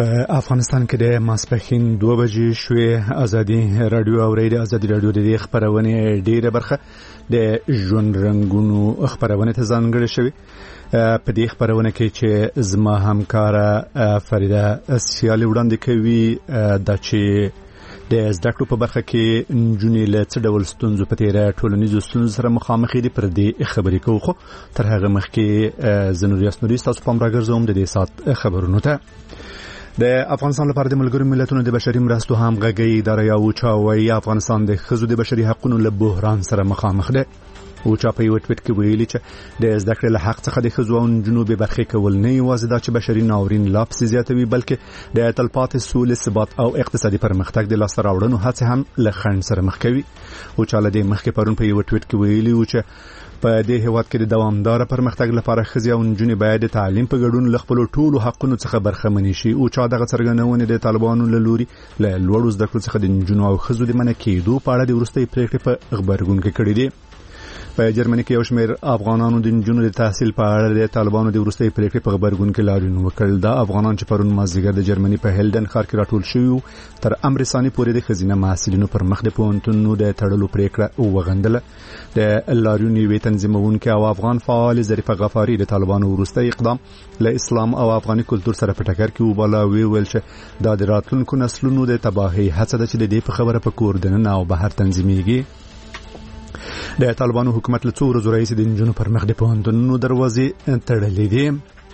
په افغانستان کې د ماسپښین 2 بجې شوې ازادي رادیو او ریډیو ازادي رادیو د خبرونه ډیره برخه د ژوند رنگونو خبرونه ته ځانګړې شوې. په دې خبرونه کې چې زما همکاره فریده سیالي وړاندې کوي د چې د زده کړو په برخه کې نجونې له څه ډول ستونزو په تیره ټولنیزو ستونزو سره مخامخ دي. پر دې خبرې کوو، خو تر هغه مخکې زنوریاس نوري تاسو پام راګرځوم د دې سات خبرونو ته. د افغانستان لپاره د ملګرو ملتونو د بشري مرستو همغږي اداره یا اوچاوي افغانستان د ښځو د بشري حقوقو له بحران سره مخامخ ده. اوچا په یو ټویټ کې ویلي چې د زده کړې له حق څخه د ښځو او نجونو به برخې کول نه یوازې دا چې بشري ناورین لا پسې زیاتوي، بلکې د تلپاتې سولې، ثبات او اقتصادي پرمختګ د لاسته راوړنو هڅې هم له خنډ سره مخ کوي. اوچا له دې مخکې پرون په یو ټویټ کې ویلي و چې په دې هیواد کې د دوامدار پرمختګ لپاره ښځې او نجونې باید د تعلیم په ګډون له خپل ټولو حقونو څخه برخمنې شي. اوچا دغه څرګندونه د طالبانو له لوري له لوړو زده کړو څخه د نجونو او ښځو د منع کېدو په اړه د وروستۍ پریکړې په خبرګون کې کړې دي. په جرمني کې یو شمېر افغانانو د نجونو د تحصیل په اړه د طالبانو د وروستۍ پریکړې په خبرګون کې لاریون وکړ. دا افغانان چې پرون مازدیګر د جرمني په هیلډن ښار کې راټول شوي تر امر ثاني پورې د ښځینه محصلینو پر مخ د پوهنتونونو د تړلو پریکړه وغندله. د لاریون یوې تنظیمونکي او افغان فعال ظریفه غفاري د طالبانو وروستۍ اقدام له اسلام او افغاني کلتور سره په ټکر کې وباله. ویل چې دا د راتلونکو نسلونو د تباهي هڅه ده چې د دې په خبره په کور دننه او بهر تنظیمېږي. د طالبانو حکومت له څو ورځو راهیسې د نجونو پر مخ د پوهنتونونو دروازې تړلې دي.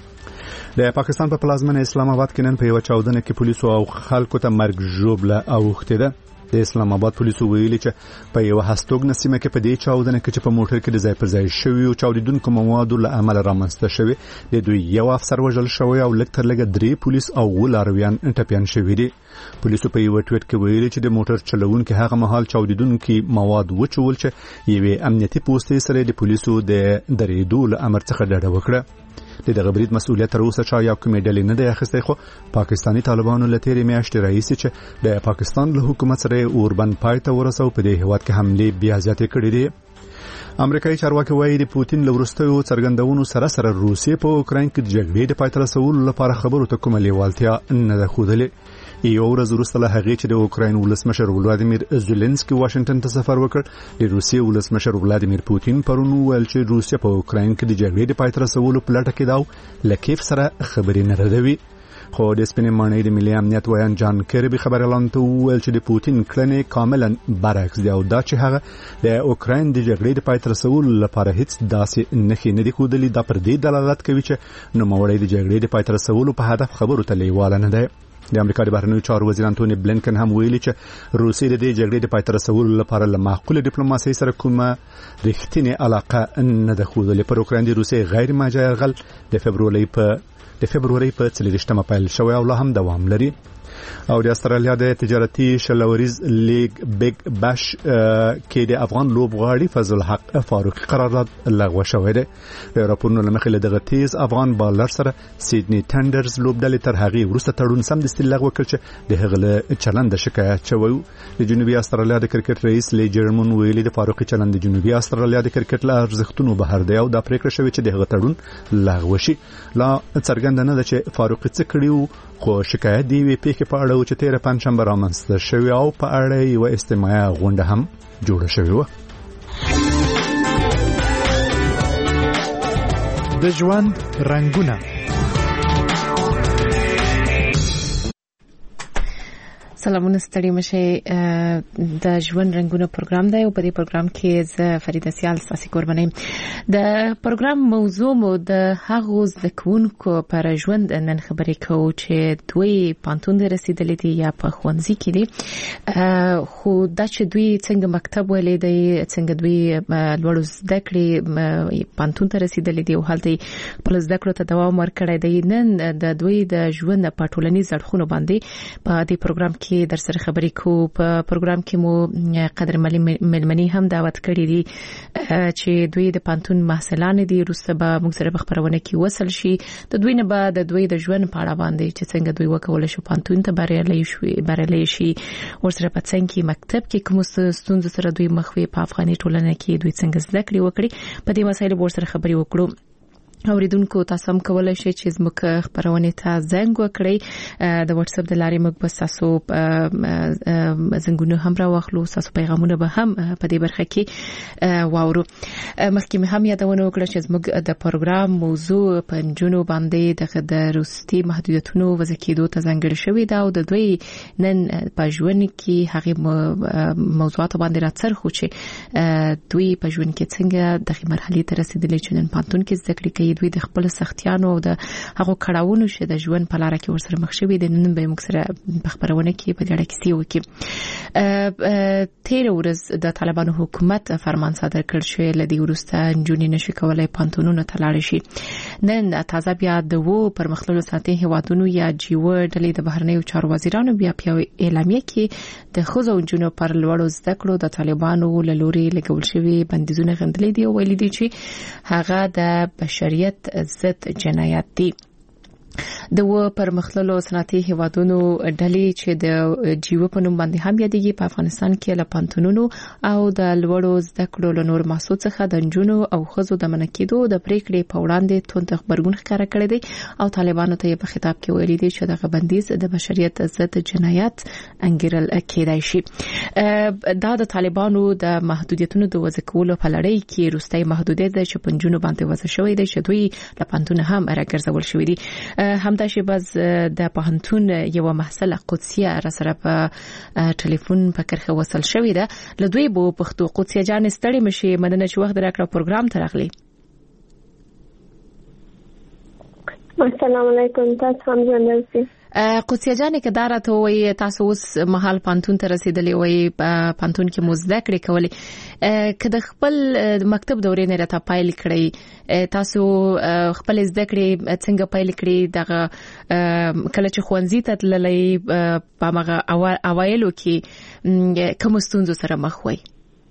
د پاکستان په پلازمینه اسلام آباد کې نن په یو چاودنه کې پولیسو او خلکو ته مرګ ژوبله اوښتې ده. د اسلام آباد پولیسو ویلي چې په یو هستوګنه سیمه کې په دې چاودنه کې چې په موټر کې د ځای پر ځای شوی او چاودیدونکو موادو له امله رامنځته شوی د دوی یو افسر وژل شوی او لږ تر لږه 3 پولیس او ولارویان ټپيان شوی دي. پولیسو په یو ټویټ کې ویلي چې د موټر چلوونکي هغه مهال چاودیدونکي مواد وچول چې یوې امنیتي پوستې سره د پولیسو د درېدو له امر څخه ډډه وکړه. د دغه برید مسؤلیت تر اوسه چا یو کومې ډلې نه دی اخیستی، خو پاکستاني طالبانو له تیرې میاشتې راهیسې چې د پاکستان له حکومت سره اوربند پای ته ورسو په دې هیواد کې حملې بیا زیاتې کړې دي. امریکایي چارواکي وایي د پوتین له وروستیو څرګندونو سره روسیې په اوکراین کې د جګړې د پای ته رسولو لپاره خبرو ته کومه لیوالتیا نه ده ښودلې. یو ورځ وروسته له هغې چې د اوکراین ولسمشر ولادیمیر زيلنسکي واشنگټن ته سفر وکړ، د روسیې ولسمشر ولادیمیر پوتین پرون ویل چې روسیه په اوکراین کې د جګړې د پای ته رسولو په لټه کې ده او له کیف سره خبرې نه ردوي. خو د سپینې ماڼۍ د ملي امنیت ویان جان کیربي خبر اعلان ته ویل چې د پوتین کړنې کاملا برعکس دي او دا چې هغه د اوکراین د جګړې د پای ته رسولو لپاره هیڅ داسې نښې نه دي ښودلې. دا پر دې دلالت کوي چې نوموړی د جګړې د پای ته رسولو په هدف خبرو ته لیواله نه دی. د امریکا د بهرنیو چارو وزیر انټونی بلینکن هم ویلي چې روسیې د دې جګړې د پای ته رسولو لپاره له معقوله ډیپلوماسۍ سره کومه رښتینې علاقه نه ده ښودلې. پر اوکراین د روسیې غیر ماجرا یرغل د فبروري په 24مه پیل شوی او لا هم دوام لري. او د استرالیا د تجارتي شلوریز لیگ بیگ باش کې د افغان لوبغاړي فضل الحق فاروقي قرارداد لغوه شوی دی. د راپورونو له مخې له دغه تیز افغان بالر سره سیدنی ټندرز لوبډلې تر هغې وروسته تړون سمدستي لغوه کړ چې د هغه له چلند شکایت شوی. د جنوبي استرالیا د کرکټ رئیس لی جرمن ویلي د فاروقي چلند د جنوبي استرالیا د کرکټ له ارزښتونو بهر دی او دا پریکړه شوې چې د هغه تړون لغوه شي. لا څرګنده نه ده چې فاروقي څه کړی، خو شکایت دی وی پیښې په اړه چې 13 پنځشنبه رامنځته شوی او په اړه یو استماعي غونډه هم جوړه شوې و. د ژوند رنگونه. سلامونه ستړي مشه. د ژوند رنگونه پروګرام دی او په دې پروګرام کې زه فریده سیال ساسي قرباني. د پروګرام موضوع مو د هغو ځکونکو پر ژوند نن خبرې کوو چې دوی پانتون ته رسیدلې دي یا په ښوونځي کې دي، خو دا چې دوی څنګه مکتب ولې دي، څنګه دوی لوړ زده کړې پانتون ته رسیدلې دي او هلته په زده کړو ته دوام ورکړی دی. نن د دوی د ژوند په ټولنیز اړخونو باندې په دې پروګرام کې در سره خبرې کوو. په پروګرام کې مو قدرمنې ملمنې هم دعوت کړې دي چې دوی د پانتون محصلان دي. وروسته به موږ سره خبرونه کې وصل شي د دوی نه بعد د دوی د ژوند په اړه باندې چې څنګه دوی وکول شو پانتون ته بریالي شي، ورسره په څنګه مکتب کې کوم ستونزې سره دوی مخ وي، په افغاني ټولنه کې دوی څنګه زده کړې وکړي. په دې مسایلو ورسره خبرې وکړو. اوریدونکو تاسو هم کولای شئ چې زموږ خبرونه ته زنګ وکړئ د واتس اپ د لارې موږ بس تاسو زنګونه هم راوخلو تاسو پیغامونه به هم په دې برخه کې واورو مخکې هم یادونه وکړه چې زموږ د پروګرام موضوع په نجونو باندې د روستي محدودیتونو وضع کېدو ته ځانګړې شوې ده او د دوی نن په ژوند کې هغه موضوعات باندې راڅرخو چې دوی په ژوند کې څنګه دغه مرحله ته رسیدلې چې نن پانتون کې زده کړې دوی د خپل سختیانو او د هغه کړهونو چې د ژوند په لار کې ورسره مخ شوي د نن به موږ سره په خبرونه کې په اړه کیسې وکړو تیر ورځ د طالبانو حکومت فرمان صادر کړ چې لدی ورسته جونې نشي کولای پانتونونو ته لاړ شي نن تازه بیا د وو پرمختللو ساتي هوادونو یا جیو ډلې د بهرنیو چارو وزیرانو بیا په اعلامیه کې د خزو جنونو پر لوړو زده کړو د طالبانو لوري لګول شوی بندیزونه غندلې دي او ویلي دي چې هغه د بشریت ضد جنایت دي د و پرمختللو صنعتي هیوادونو ډلې چې د جیو په نوم باندې هم یادېږي په افغانستان کې له پانتونونو او د لوړو زده کړو له نور محصول څخه د نجونو او ښځو د منع کېدو د پریکړې په وړاندې توند خبرګون ښکاره کړی دی او طالبانو ته په خطاب کې ویلي دي چې دغه بندیز د بشریت ضد جنایت انګیرل کېدای شي دا د طالبانو د محدودیتونو د وضع کولو په لړۍ کې روستي محدودیت د چپنجونو باندې وضع شوې دي چې دوی له پانتون هم راګرځول شوې دي همدا شی باز د پوهنتون یو محصله قدسیه را سره په ټلیفون په کرخه وصل شوې ده لدوی بو پښتو قدسیه جان ستړي مشي مدنه چې وخت راکړه پروګرام ته راغلی السلام علیکم تاسو هم ژوندئ قدسیه جان کې دارته وي تاسو اوس محل پانتون ته رسیدلی وي پانتون کې مزده کړې کولې کله خپل مکتب دورې نه راته پایل کړی تاسو خپل زده کړې څنګه پایل کړی دغه کله چې خوانزي ته تللې په مغه اوایلو کې کوم ستونزو سره مخ وای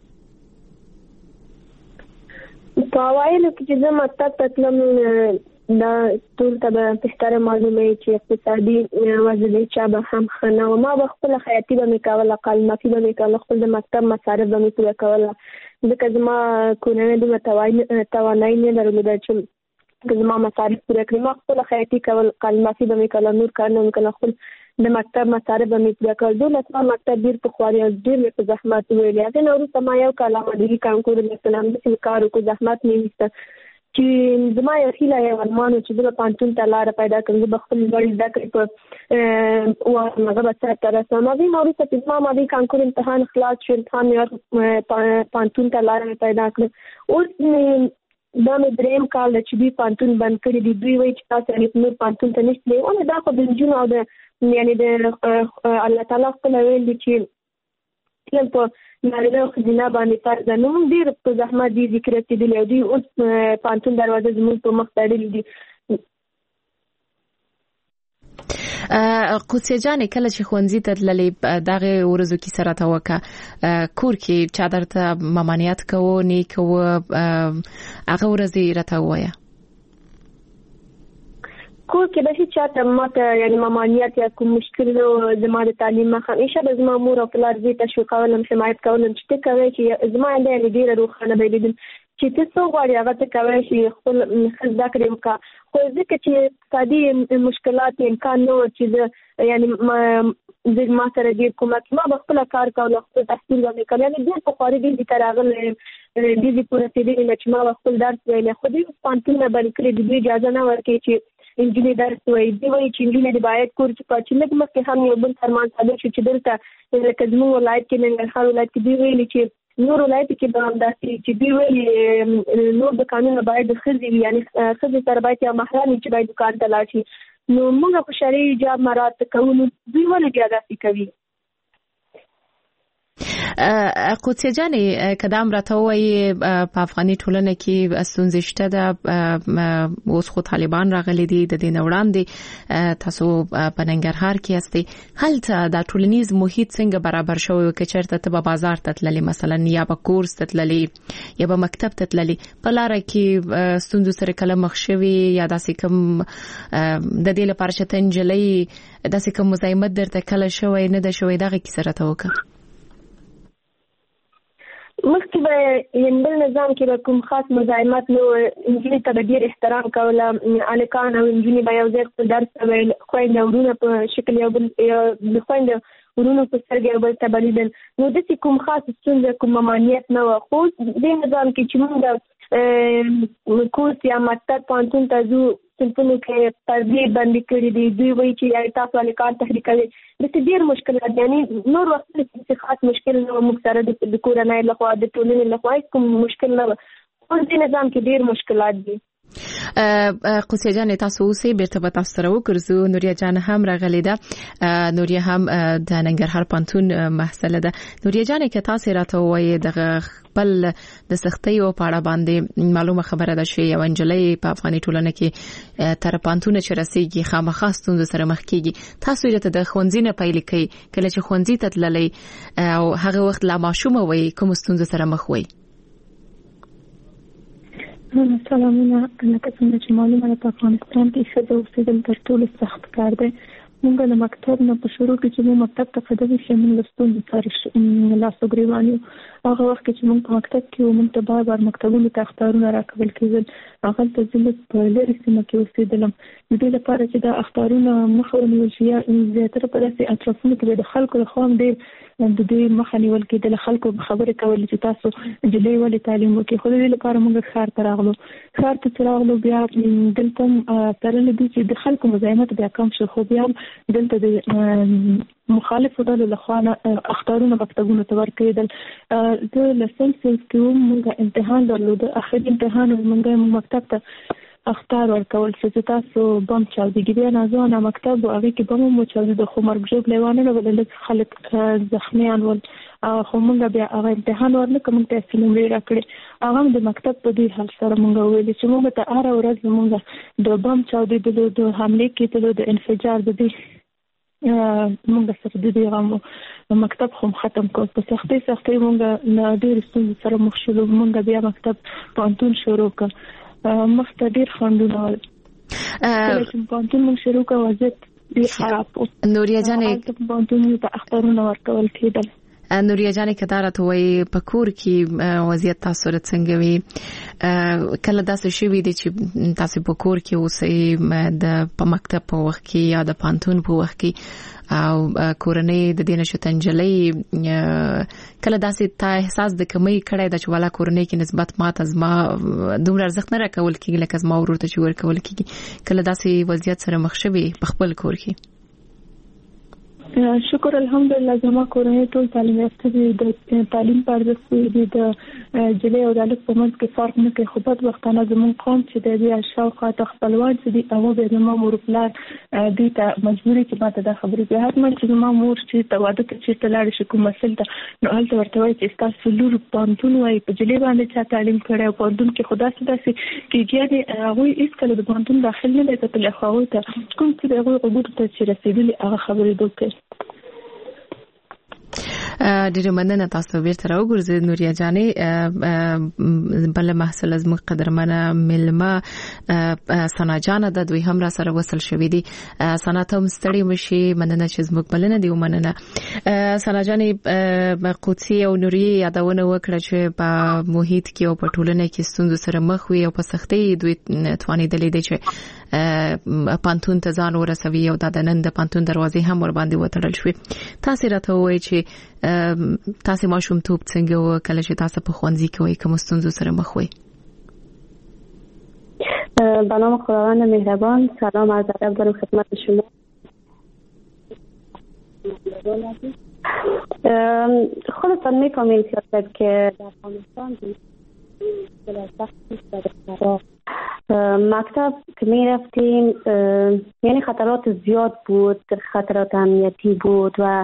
په اوایلو کې چې زه مکتب ته تلم دا ټول ته به معلومه چې اقتصادي وضعیت چا به هم خنه او ما خپل حیاتي به میکاوله قلمافي به میکاوله خپل د مکتب مصارف به میکوله کوله ځکه زما کورنۍ د توانایي نه درلوده چې زما مصارف پوره کړم ما خپل حیاتي کول قلمافي به میکاوله نور کار نه میکاوله خپل د مکتب مصارف به میکوله کول دلته مکتب ډیر په خواري ډیر په زحمت ویلې هغه نور سم یو کلمه د کانکور مثلا د کارو کو زحمت نه وسته چې زما یو هیله یو ارمان چې د پانتون ته لار پیدا کړم د خپل لوړ زده کړې په او هغه به سره تر اوسه ما وی موري چې ما د کانکور امتحان خلاص شو امتحان یې پانتون ته لار پیدا کړ اوس دا مې دریم کال چې دوی پانتون بند کړی دی دوی وایي چې تاسو یې نور پانتون ته نشته او دا خو د جنونو او د یعنی د الله تعالی خپل ویل دي چې تل په نارینه او ښځینه باندې فرض نه هم ډېر په زحمت دي ذکر کېدلی او دوی اوس پانتون دروازه زموږ په مخ تړلې دي قدسیه جان کله چې خوانزي ته تللې دغه ورځو کې سره تا وکا کور کې چا درته ممانعت کوو نه کوو هغه ورځې راته وایا کور کې د هیڅ چاته ماته یعنی ممانعت یا کوم مشکل زما د تعلیم مخه همیشه د زما مور او پلار دې تشویقول هم حمایت کول چې ته کوي چې زما د ډیره روخانه بیلیدل چې ته څو غواړې هغه ته کوي چې خپل زده کړې وکړه خو ځکه چې اقتصادي مشکلات امکان نه و چې یعنی ما سره ډیر کومک ما خپل کار کول خپل تحصیل باندې کړی یعنی ډیر په خوري دي تر هغه دې پوره دې چې ما خپل درس ویل خو دې پانتون نه بل کړی دې اجازه نه ورکړي چې انجینر درس وایي دی وایي چې انجینر باید کور چې لږ مخکې هم یو بل فرمان صادر شو چې دلته لکه زموږ ولایت کې ننګرهار ولایت کې دی ویلي چې نور ولایت کې به همداسې چې دی ویلي نور د قانون باید ښځې یعنی ښځې سره باید یو محرم چې باید دکان ته لاړ شي نو موږ په شرعي حجاب مراعات کوو نو دوی ولې بیا داسې کوي قدسیه جانې کدام راته وایي په افغاني ټولنه کې ستونزې شته ده اوس خو طالبان راغلي دي د دې وړاندې تاسو په ننګرهار کې یاستئ هلته د ټولنیز محیط څنګه برابر شوی که چېرته ته به بازار ته تللی مثلا یا به کورس ته تللی یا به مکتب ته تللی په لاره کې ستونزو سره کله مخ شوي یا داسې کوم د دې لپاره چې ته نجلۍ داسې کوم مزاحمت درته کله شوی نه ده شوی دغه کیسه راته وکړه مخکې به هندل نظام کې به کوم خاص مزاحمت نو انجونې ته به ډېر احترام کوله، هلکان او انجونې به یو ځای خپل درس ویل، خویندې ورونه په شکل یو بل د خویندې ورونو په سترګې یو بل ته به لیدل. نو داسې کوم خاص ستونزه کوم ممانعت نه وه. خو دې نظام کې چې موږ کورس یا مکتب پوهنتون ته ځو صنفونو کې پردې بندي کړي دي، دوی وایي چې تاسو هلکان تحریکوي. داسې ډېر مشکلات دي، یعنې نور وختونه کې خاص مشکل نه و موږ سره د کورنۍ لخوا د ټولنې لخوا هېڅ کوم مشکل نه و. اوس دې نظام کې ډېر مشکلات دي. قصه جان تاسو اوسې بیرته به تاسو سره وګرځو. نوریا جان هم راغلی ده، نوریا هم د ننګرهار پوهنتون محصله ده. نوریا جان که تاسو راته وایي د خپل د سختۍ او پاړه باندې معلومه خبره ده چې یو انجلۍ په افغاني ټولنه کې تر پوهنتون چې رسیږي خامخا ستونزو سره مخ کیږي. تاسو یې ته د ښوونځي نه پیل کوي، کله چې ښوونځي ته تللی او هغه وخت لا ماشومه وي کوم ستونزو سره مخ وي؟ سلامونه. لکه څنګه چې معلومه ده په افغانستان کې ښځه اوسېدل تر ټولو سخت کار دی. موږ د مکتب نه په شروع کې چې موږ مکتب ته قدم شي موږ له ستونزو سره لاس و ګرېوان یو. هغه وخت کې چې موږ په مکتب کې وو موږ ته بار مکتبونو ته اخطارونه راکول کېدل. هغلته زه په لرې سیمه کې اوسېدلم. د دې لپاره چې دا اخطارونه مخه ونیول شي زیاتره په داسې اطرافونو کې د خلکو لخوا هم ډېر د دې مخه نیول کېدل. خلکو خبرې کولې چې تاسو نجلۍ ولې تعلیم وکړي. خو د دې لپاره موږ ښار ته راغلو. ښار ته چې راغلو بیا دلته هم ترلې دي چې د خلکو مزاحمت بیا کم شو، خو بیا دلته د مخالفو ډلو لخوا اخطارونه مکتبونو ته ورکېدل. زه لسم صنف کې وم، موږ امتحان درلود، اخري امتحان موږ مکتب ته اخطار ورکول چې تاسو بم چاودېږي. بیا نازونه مکتب او هغې کې بم هم وچاودېده، خو مرګ ژوبلی وانه ول، لږ خلک زخمیان ول. خو موږ بیا هغه امتحان ورنکړه، موږ ته یې نمرې راکړې. هغه هم د مکتب په دې حال سره موږ وویلې چې موږ ته هره ورځ موږ د بم چاودېدلو، د حملې کېدلو، د انفجار د دې موږ سره د دې غم مکتب خو ختم کړ. په سختۍ موږ له ډېرې ستونزې سره مخ شولو. موږ بیا مکتب پوهنتون شروع کړ. مخ ته ډېر خنډونه ول. کله چې پوهنتون موږ شروع کړ وضعیت ډېر خراب و. نوریا جانې پوهنتون ته اخطارونه ورکول کېدل. نوریا جانې که دا راته وایي په کور کې وضعیت تاسو سره څنګه وي؟ کله داسې شوي دي چې تاسو په کور کې اوسئ د په مکتب په وخت کې یا د پوهنتون په وخت کې او کورنۍ د دې نشته انجلۍ کله داسې تا احساس د کمی کړی د چې والا کورنۍ کې نسبت ماته زما دومره ارزښت نه راکول کېږي لکه زما ورور ته چې ورکول کېږي؟ کله داسې وضعیت سره مخ شوي په خپل کور کې؟ شکر الحمدلله زما کورنۍ ټول تعلیم یافته دي. د تعلیم په ارزښت دي، د جلۍ او د هلک په منځ کې فرق نه کوي. خو بدبختانه زموږ قوم چې دی بیا شاوخوا ته خپلوان چې دي هغه بیا زما مور پلار دوی ته مجبوري چې ما ته دا خبرې کوي. حتما چې زما مور چې ته واده ته چېرته لاړې شي کوم مسل ته نو هلته ورته وایي چې ستاسو لور پوهنتون وایي په جلۍ باندې چا تعلیم کړی او پوهنتون کې خو داسې کېږي. یعنې هغوی هېڅکله د پوهنتون داخل نه دی کتلی، خو هغوی ته کوم چې د هغوی غوږونو ته چې رسېدلي هغه خبرې دوی کوي. ډېر مننه. تاسو بیرته راوګرځئ نوریا جانې. بل محصله زموږ قدرمنه ملمه ثنا جان ده، دوی هم را سره وصل شوي دي. ثنا ته هم ستړي مشي، مننه چې زموږ بلنه دی ومننه. ثنا جانې قدسي او نوري یادونه وکړه چې په محیط کې او په ټولنه کې ستونزو سره مخ وي او په سختۍ دوی توانېدلې دي چې پوهنتون ته ځان ورسوي او دا د نن د پوهنتون دروازې هم ور باندې وتړل شوې. تاسو راته ووایئ چې تاسو ماشومتوب څنګه و کله چې تاسو په ښوونځي کې وای کوم ستونزو سره مخ وای؟ به نام خداوند مهربان. سلام عرض ادب دارم خدمت شما. خودتان میفهمید که در افغانستان مکتب که می رفتیم یعنی خطرات زیاد بود، خطرات امنیتی بود و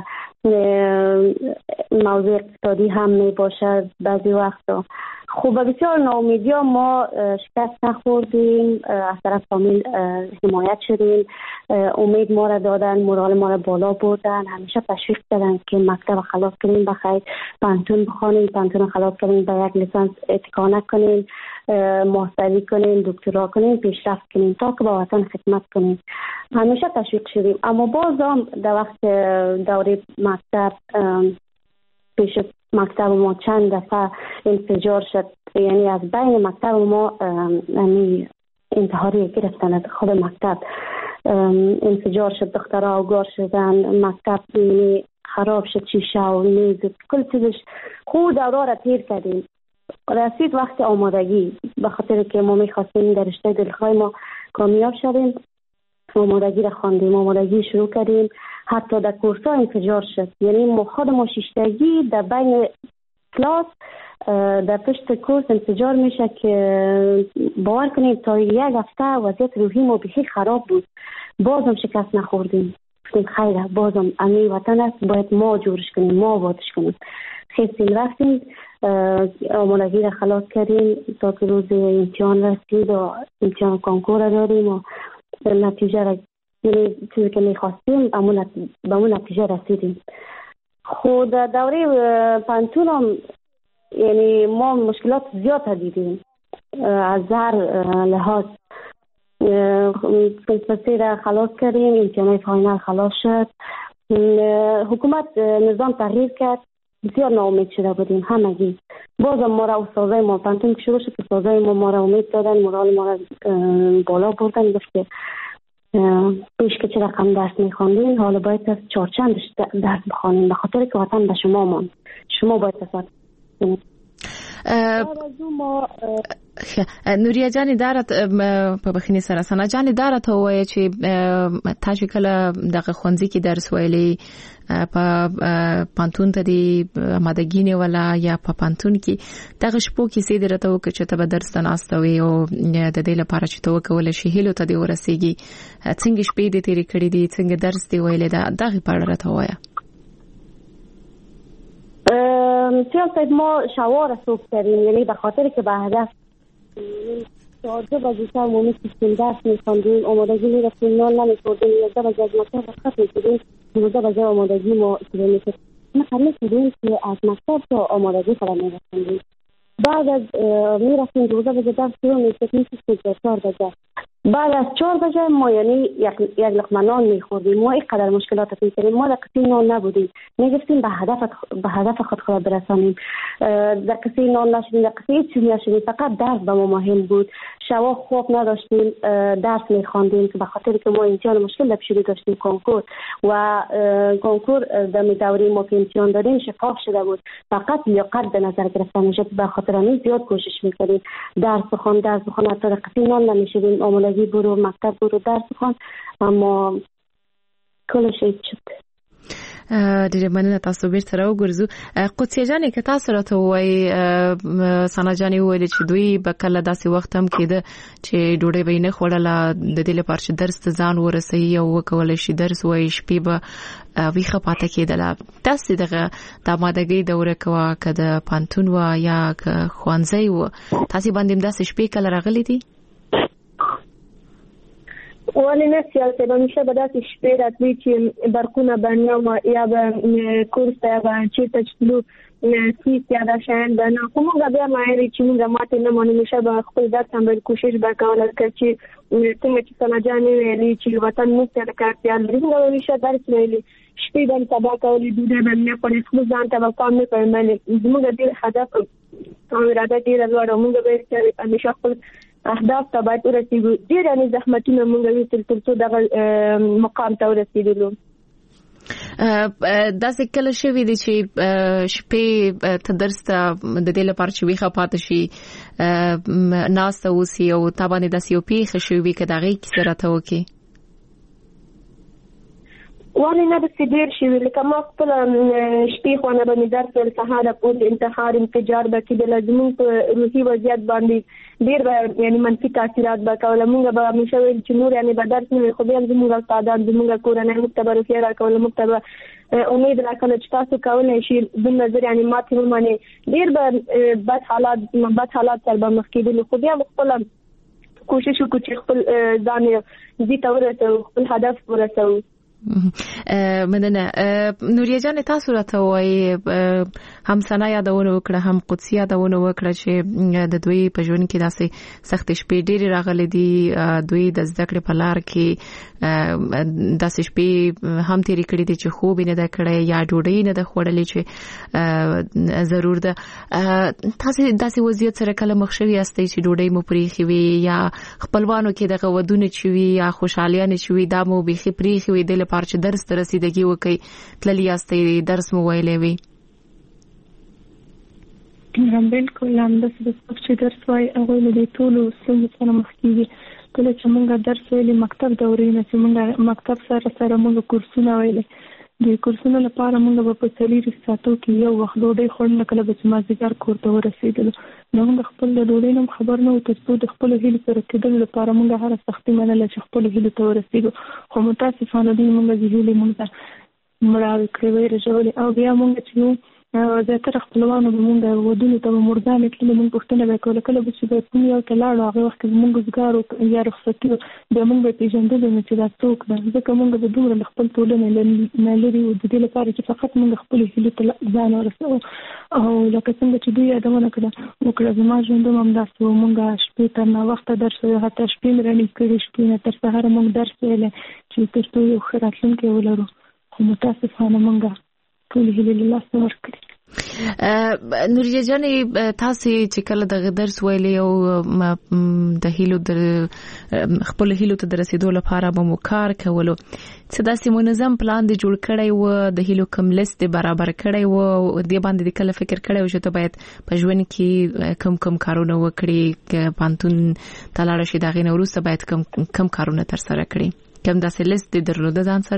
موضوع اقتصادی هم می باشد بعضی وقتا. خوب بسیار ناامیدی ها ما شکست نخوردیم، از طرف فامیل حمایت شدیم، امید ما را دادن، مورال ما را بالا بردن، همیشه تشویق کردن که مکتب خلاص کنیم بخیر، پانتون بخوانیم، پانتون خلاص کنیم، به یک لیسانس اتکا نکنیم، ماستری کنیم، دکترا کنیم، پیشرفت کنیم تا که با وطن خدمت کنیم. همیشه تشویق شدیم. اما باز هم در وقت دوره مکتب پیش مکتب ما چند دفعه انفجار شد. یعنی از بین مکتب ما انتحاری گرفتن از خود مکتب، انفجار شد، دخترها اوگار شدن، مکتب خراب شد، شیشه و میز کل چیزش. خود دورا را تیر کردیم. رسید وقت آمادگی، به خاطر که ما میخواستیم در رشته دلخواه ما کامیاب شدیم. آمادگی را خواندیم، آمادگی شروع کردیم. حتی در کورس‌ها انفجار شد. یعنی ما خود ما شیشتگی در بین کلاس در پشت کورس انفجار میشه که باور کنید تا یک هفته وضعیت روحی ما بخی خراب بود. بازم شکست نخوردیم. خیره بازم امی وطن است، باید ما جورش کنیم، ما آبادش کنیم. خیستیم رفتیم، آمادگی را خلاص کردیم تا که روز امتحان رسید و امتحان کنکور را داریم و نتیجه را، یعنی چیزی که میخواستیم به اون نتیجه رسیدیم. خود دوره پانتون هم یعنی ما مشکلات زیاد دیدیم از هر لحاظ. فلسفه را خلاص کردیم، امتحان فاینال خلاص شد، حکومت نظام تغییر کرد، بسیار ناامید شده بودیم همگی. بازم ما را استادای ما پانتون که شروع شد، استادای ما را امید دادن، مورال ما را بالا بردن، گفت که پیش که چه رقم درس میخواندین حالا باید از چهارچند درس بخوانیم، به خاطر که وطن به شما ماند، شما باید تصد کنید. نوریا جانی دارت په بخینی سره سنا جانی دارت وای چې تاسو کله دغه خونځي کې درس ویلي په پانتون ته دی مادګینه ولا یا په پانتون کې دغه شپو کې سید راته وک چې ته به درس تناستوي او د دې لپاره چې تو کول شي هلو ته دی ورسیږي څنګه شپې دې تیرې کړې دي څنګه درس دی ویلې دا دغه په اړه راته وایا. سیاست ما شوار صبح کردیم، یعنی به خاطر که به هدف 14 بجه تا مومی سیستم درس میخواندیم، آمادگی میرفتیم، نان نمیخوردیم، 11 بجه از مکتب خط میشدیم، 12 بجه آمادگی ما شروع میشد. ما خمیس بودیم که از مکتب تا آمادگی خراب میرفتیم. بعد از میرفتیم 12 بجه درس شروع میشد، میشد 4 بجه. بعد از 4 بجه ما یعنی یک لقمه نان میخوردیم. ما اینقدر مشکلات میکردیم، ما در کسی نان نبودیم، میگفتیم به هدف خود برسانیم. در کسی نان نشدیم، در کسی هیچ چیز نشدیم، فقط درس به ما مهم بود. شبا خواب نداشتیم، درس میخواندیم که به خاطر که ما امتحان مشکل در پیش داشتیم کنکور و کنکور در دوره ما که امتحان دادیم شفاف شده بود، فقط لیاقت به نظر گرفته میشد. به خاطر همین زیاد کوشش میکردیم درس بخوان حتی در کسی نان نمیشدیم، آمادگی برو مکتب برو درس بخوان، اما کلش هیچ شد. ډیره مننه. تاسو بیرته راوګرځو. قدسیه جانې که تاسو راته وایي سنا جانې وویل چې دوی به کله داسې وخت هم کېده چې ډوډۍ به یې نه خوړله د دې لپاره چې درس ته ځان ورسوي او وکولی شي درس وایي، شپې به ویښه پاته کېدله. داسې دغه د امادګۍ دوره کوه که د پانتون وه یا که ښوونځی و، تاسې باندې هم داسې شپې کله راغلي دي؟ ولی نه سیاست همیشه به دست شپې راتلی چې برقونه بند یا به کورس یا به چیرته چې تلو سیس یا دا شیان به نه، خو موږ بیا مایلې چې موږ ماتې نه مانو، همیشه به خپل درس هم باید کوشش به کوله که چې څنګه چې سنا جانې ویلي چې وطن موږ ته د کار اړتیا لري، موږ به همیشه درس ویلي، شپې به سبا کولې، ډوډۍ به نه خوړې، خپل ځان ته به پام نه کوې. زموږ ډېر هدف او اراده ډېره لوړه، موږ به همیشه خپل اهداف ته باید ورسیږو. ډېر یعنې زحمتونه موږ ویستل تر څو دغه مقام ته ورسېدلو. داسې کله شوي دي چې شپې ته درس ته د دې لپاره چې ویښه پاتې شي ناسته اوسي او تا باندې داسې یو پیښه شوې وي که د هغې کیسه راته وکړې؟ ولې نه داسې ډېر شوي، لکه ما خپله شپې خوا نه به مې درس ویل، سهاره پورې انتحار انفجار به کېدله، زمونږ په روحي وضعیت باندې ډېر به یعنې منفي تاثیرات به کوله. مونږ به همیشه ویل چې نور یعنې به درس نه وي، خو بیا هم زمونږ استادان زمونږ کورنۍ موږ ته به روحیه راکوله، موږ ته به امید راکوله چې تاسو کولی شي دومره زر یعنې ماتې ومنئ. ډېر به بد حالات سره به مخ کېدلو، خو بیا به خپله کوشش وکړو چې خپل ځان ځي ته ورسوو، خپل هدف ورسوو. مننه. نوریا جان تاسو راته وایي هم سنا یادونه وکړه هم قدسی یادونه وکړه چې د دوی په ژوند کې داسې سخت شپې ډېری راغلي دي، دوی د زده کړې په لار کې داسې شپې هم تیری کړې دي چې خوب نه ده کړې یا ډوډۍ نه ده خوړلې چې ضرور ده. تاسو داسې وضعیت سره کله مخ شوي یاستئ چې ډوډۍ مو پریخي وي یا خپلوانو کې دغه ودونه چې وي یا خوشحالیانې چې وي دا مو بيخي پریخي وي د لپاره چې درس ته رسیدګي وکړي تللی یاستئ درس مو ویلې وي؟ بالکل همداسې د څوک چې درس وایي هغوی له دې ټولو ستونزو سره مخ کېږي. کله چې موږ درس ویلې مکتب دورې نه چې موږ مکتب سره موږ کورسونه ویلې، د کورسونو لپاره موږ په 4 ساعتو کې یو وخت ډوډۍ خوړل، کله به چې مازدیګر کور ته ورسېدلو نو موږ خپل د ډوډۍ نه خبر نه وو، ترڅو د خپل هیلو سره کېدلو لپاره موږ هر سختي منله چې خپل هیلو ته ورسېږو. خو متاسفانه دوی موږ د هیلې موږ ته مړاوې کړې وې رژولې او بیا موږ چې زیاتره خپلوانو به مونږ ودونو ته مردانې تللې، مونږ پوښتنه به کوله کله به چې به کوم یو ته لاړو هغې وخت کې زمونږ ګزګار یا رخصتي وو بیا مونږ به پېژندلو نو چې دا څوک ده، ځکه مونږ به دومره له خپل ټولنې نه لرې وو د دې لپاره چې فقط مونږ خپلو هیلو ته ځان ورسوو. او لکه څنګه چې دوی یادونه وکړه زما ژوند هم همداسې وو، مونږ شپې تر ناوخته درس ویو، حتی شپې مې رڼې کړې، شپې نه تر سهاره مونږ درس ویلی چې تر څو یو ښه راتلونکی ولرو. خو متاسفانه مونږ ټولې هیلې له لاسه ورکړې. نوریا جانې تاسو چې کله د درس ویلې او د هیلو د خپل هیلو ته د رسیدو لپاره مو کار کولو، څه داسې منظم پلان دی جوړ کړی و، د هیلو کوم لیست دی برابر کړی و، دې باندې د کله فکر کړی و چې ته باید په ژوند کې کم کارونه وکړي، پانتون تلاړ شي دغه نه وروسته باید کم کارونه تر سره کړي، کوم داسې لیست دی درلوده ځان سره؟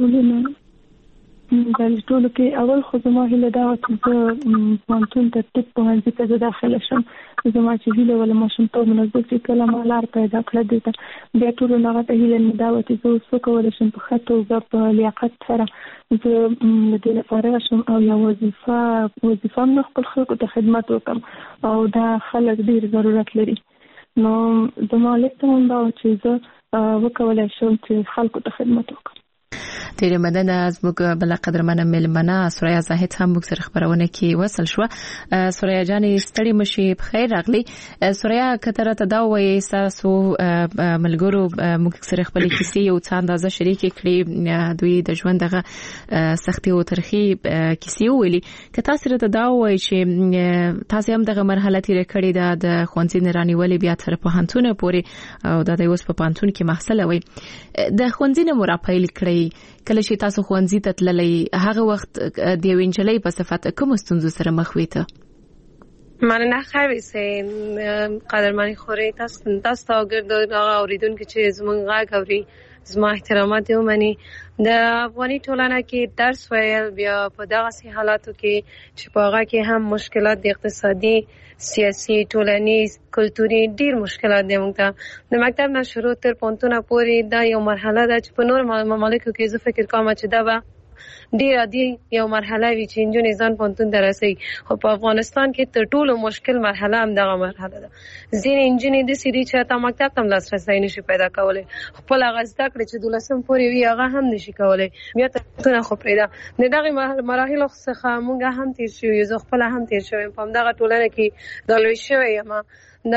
ټولو کې اول خو زما هیله دا وه چې زه پوهنتون ته طب پوهنځي ته زه داخله شم. زما چې هیله وه له ماشومتوب نه زه چې کله ما لار پیدا کړه دې ته بیا ټولو نه هغه ته هیله مې دا وه چې زه اوس وکولی شم په ښه توګه په لیاقت سره زه د دې لپاره شم او یو وظیفه هم نه خپل خلکو ته خدمت وکړم او دا خلک ډېر ضرورت لري. نو زما لیست هم دا وه چې زه وکولی شم چې خلکو ته خدمت وکړم. ډیره مننه. زموږ بل قدرمنه ملمنه سوریا زاهد هم موږ سره خبرونه کې وصل شو. سوریا جانې ستړي مشي بخیر راغلی. سوریا کتره ته دا وایي تاسو ملګرو موږ سره خپل کیسې یو څه اندازه شریک کړي، دوی د ژوند دغه سختي او ترخی کیسې ویلي. که تاسو ته دا وایي چې تاسو هم دغه مرحله تیر کړې ده د ښوونځي نه رانیولې بیا تر پوهنتون پورې او دا د اوس په پوهنتون کې محصل وي، د ښوونځي نه مرپایل کړی کله چې تاسو ښوونځي ته تللی هغه وخت د یو انجلۍ په صفت کوم ستونزو سره مخ وې ته؟ مننه خیلی سین قدرمنی خوري تاسو ګرد اوریدونکو چې زمونږ غږ اوري زما احترامات یو مني. د افغاني ټولنه کې درس ویل بیا په دغه حالاتو کې چې په هغه کې هم مشکلات د اقتصادي، سیاسي، ټولنیز، کلتوري ډیر مشکلات دي. موږ ته د مکتب نه شروع تر پوهنتون پورې دا یو مرحله ده چې په نور ممالکو کې زه فکر کوم چې دا به ډیر عادي یو مرحله وي چې انجونې ځان پوهنتون ته رسي، خو په افغانستان کې تر ټولو مشکل مرحله هم دغه مرحله ده. ځینې انجونې داسې دي چې حتی مکتب ته هم لاسرسی نشي پیدا کولی، خپل هغه زده کړې چې 12 پورې وي هغه هم نشي کولی، بیا پوهنتون خو پرېږده. د دغې مراحلو څخه موږ هم تیر شوي یو، زه خپله هم تیر شوی یم. په همدغه ټولنه کې رالوی شوی یم. د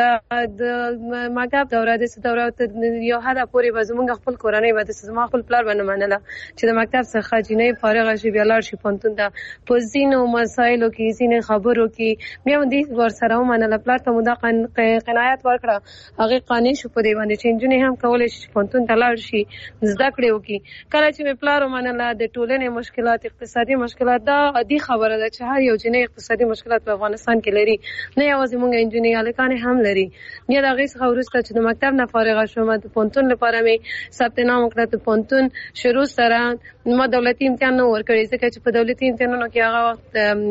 مکتب دوره د دوره یو حد پورې به زموږ خپل کورنۍ به د زما خپل پلار باندې منله چې د مکتب څخه جنې فارغ شي بیا لاړ شي پوهنتون ته. په ځینو مسایلو کې ځینې خبرو کې بیا هم دې ورسره ومنله. پلار ته مو دا قناعت ورکړه، هغې قانع شو په دې باندې چې نجونې هم کولی شي پوهنتون ته لاړ شي زده کړې وکړي. کله چې مې پلار ومنله د ټولنې مشکلات، اقتصادي مشکلات، دا عادي خبره ده چې هر یو جنې اقتصادي مشکلات په افغانستان کې لري، نه یوازې موږ نجونې هلکان هم لري. بیا د هغې څخه وروسته چې د مکتب نه فارغه شوم د پوهنتون لپاره مې ثبت نام وکړه. د پوهنتون شروع سره ما دولتي امتحان نه ورکړی ځکه چې په دولتي امتحانونو کې هغه وخت